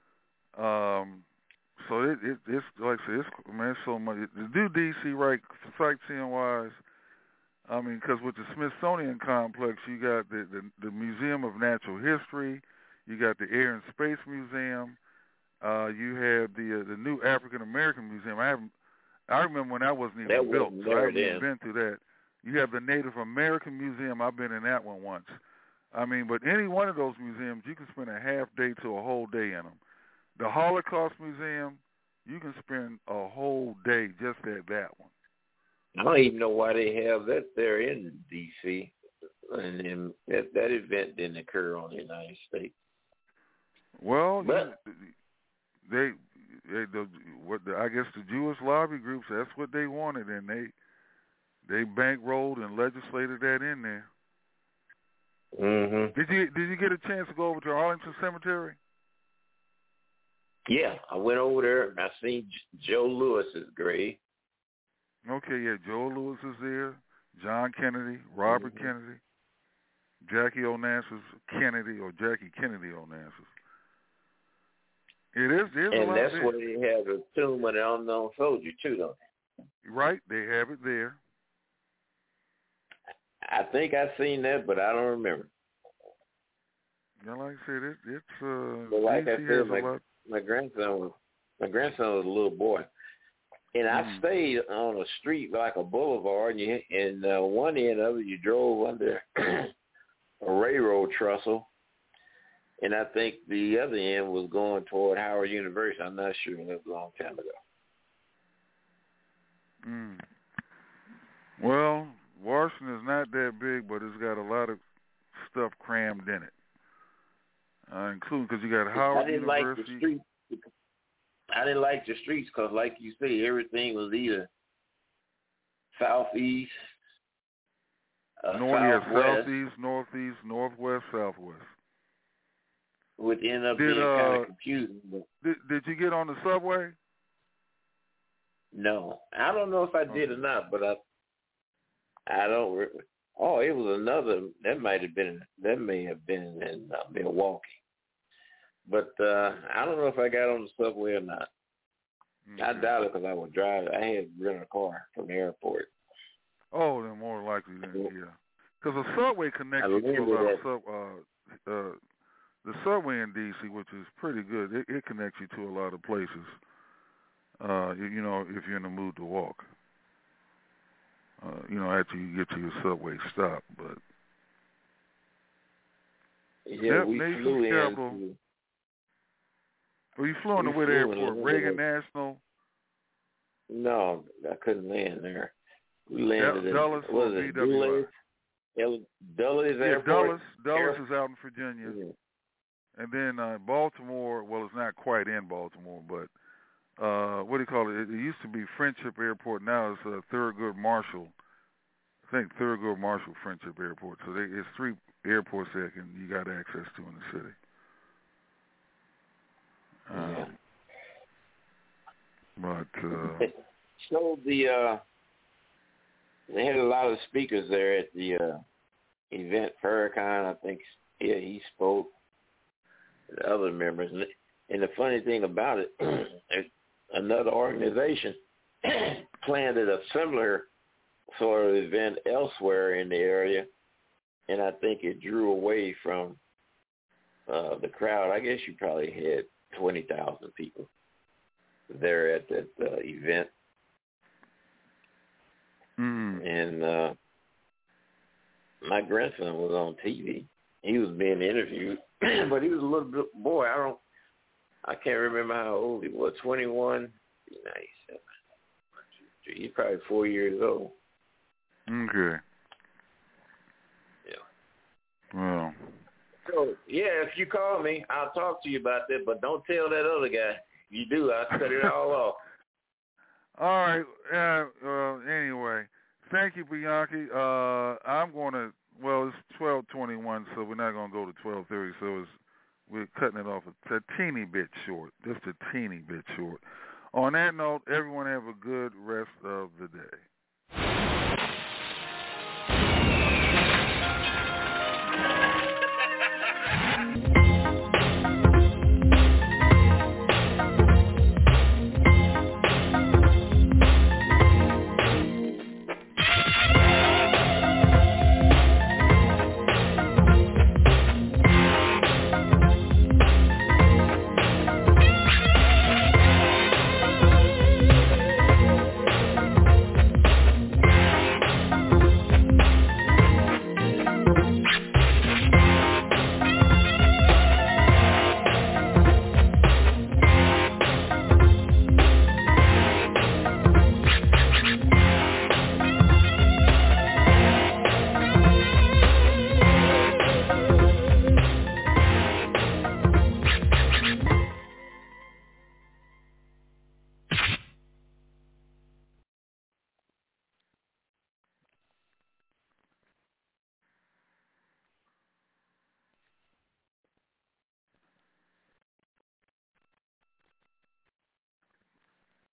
Um, so it, it it's like I said, it's man, it's so much to do D C right sightseeing wise. I mean, because with the Smithsonian complex, you got the, the the Museum of Natural History, you got the Air and Space Museum, uh, you have the uh, the new African American Museum. I haven't, I remember when that wasn't even That built, wasn't so I there haven't even then. been through that. You have the Native American Museum. I've been in that one once. I mean, but any one of those museums, you can spend a half day to a whole day in them. The Holocaust Museum, you can spend a whole day just at that one. I don't even know why they have that there in D C And then that that event didn't occur on the United States. Well, But- you, they, they the, what the, I guess the Jewish lobby groups, that's what they wanted, and they they bankrolled and legislated that in there. Mm-hmm. Did you did you get a chance to go over to Arlington Cemetery? Yeah, I went over there. I seen J- Joe Lewis's grave. Okay, yeah, Joe Louis is there, John Kennedy, Robert Mm-hmm. Kennedy, Jackie Onassis Kennedy, or Jackie Kennedy Onassis. It is, there's a And lot that's there. where they have the tomb of the unknown soldier too, don't they? Right, they have it there. I think I've seen that, but I don't remember. Yeah, like I said, it, it's uh, But like D C I has said, a my, lot. my grandson was my grandson was a little boy, and I Mm. stayed on a street like a boulevard, and you, and uh, one end of it you drove under a railroad trestle, And I think the other end was going toward Howard University. I'm not sure. That was a long time ago. Mm. Well, Washington is not that big, but it's got a lot of stuff crammed in it, uh, including because you got Howard I didn't University. Like the streets. I didn't like the streets because, like you say, everything was either southeast, uh, North, yeah, southwest, southeast, northeast, northwest, southwest. Which ended up did, being uh, kind of confusing. But did, did you get on the subway? No, I don't know if I did or not, but I, I don't. Re- oh, it was another. That might have been. That may have been in uh, Milwaukee. But uh, I don't know if I got on the subway or not. Mm-hmm. I doubt it because I would drive. I had rented a car from the airport. Oh, then more likely than yeah. Because the subway connects you to a lot of sub. Uh, uh, the subway in D C, which is pretty good, it, it connects you to a lot of places. Uh, you, you know, if you're in the mood to walk. Uh, you know, after you get to your subway stop, but yeah, yep, we nation's flew capital. in. Well, you flew on the Whit Airport, Reagan National. No, I couldn't land there. We landed D- in Dulles, what is it, Dulles, Dulles, Dulles yeah, Airport. Dulles, Dulles Air- is out in Virginia, yeah. and then uh, Baltimore. Well, it's not quite in Baltimore, but uh, what do you call it? It, it used to be Friendship Airport. Now it's uh, Thurgood Marshall. I think Thurgood Marshall Friendship Airport. So they, it's three airports that can you got access to in the city. Um, yeah. But uh, it showed the. Uh, they had a lot of speakers there at the uh, event. Farrakhan, I think, yeah, he spoke. The other members, and, and the funny thing about it, another organization planned a similar sort of event elsewhere in the area, and I think it drew away from uh, the crowd. I guess you probably had twenty thousand people there at that uh, event. Mm. And uh, my grandson was on T V. He was being interviewed, but he was a little bit boy. I don't, I can't remember how old he was. twenty-one, ninety-seven. He's probably four years old. Okay. Yeah. Well. So yeah, if you call me, I'll talk to you about that. But don't tell that other guy. If you do, I'll cut it all off. All right. Uh, uh, anyway, thank you, Bianchi. Uh, I'm going to, well, it's twelve twenty-one, so we're not going to go to twelve thirty, so it's, we're cutting it off a, a teeny bit short, just a teeny bit short. On that note, everyone have a good rest of the day.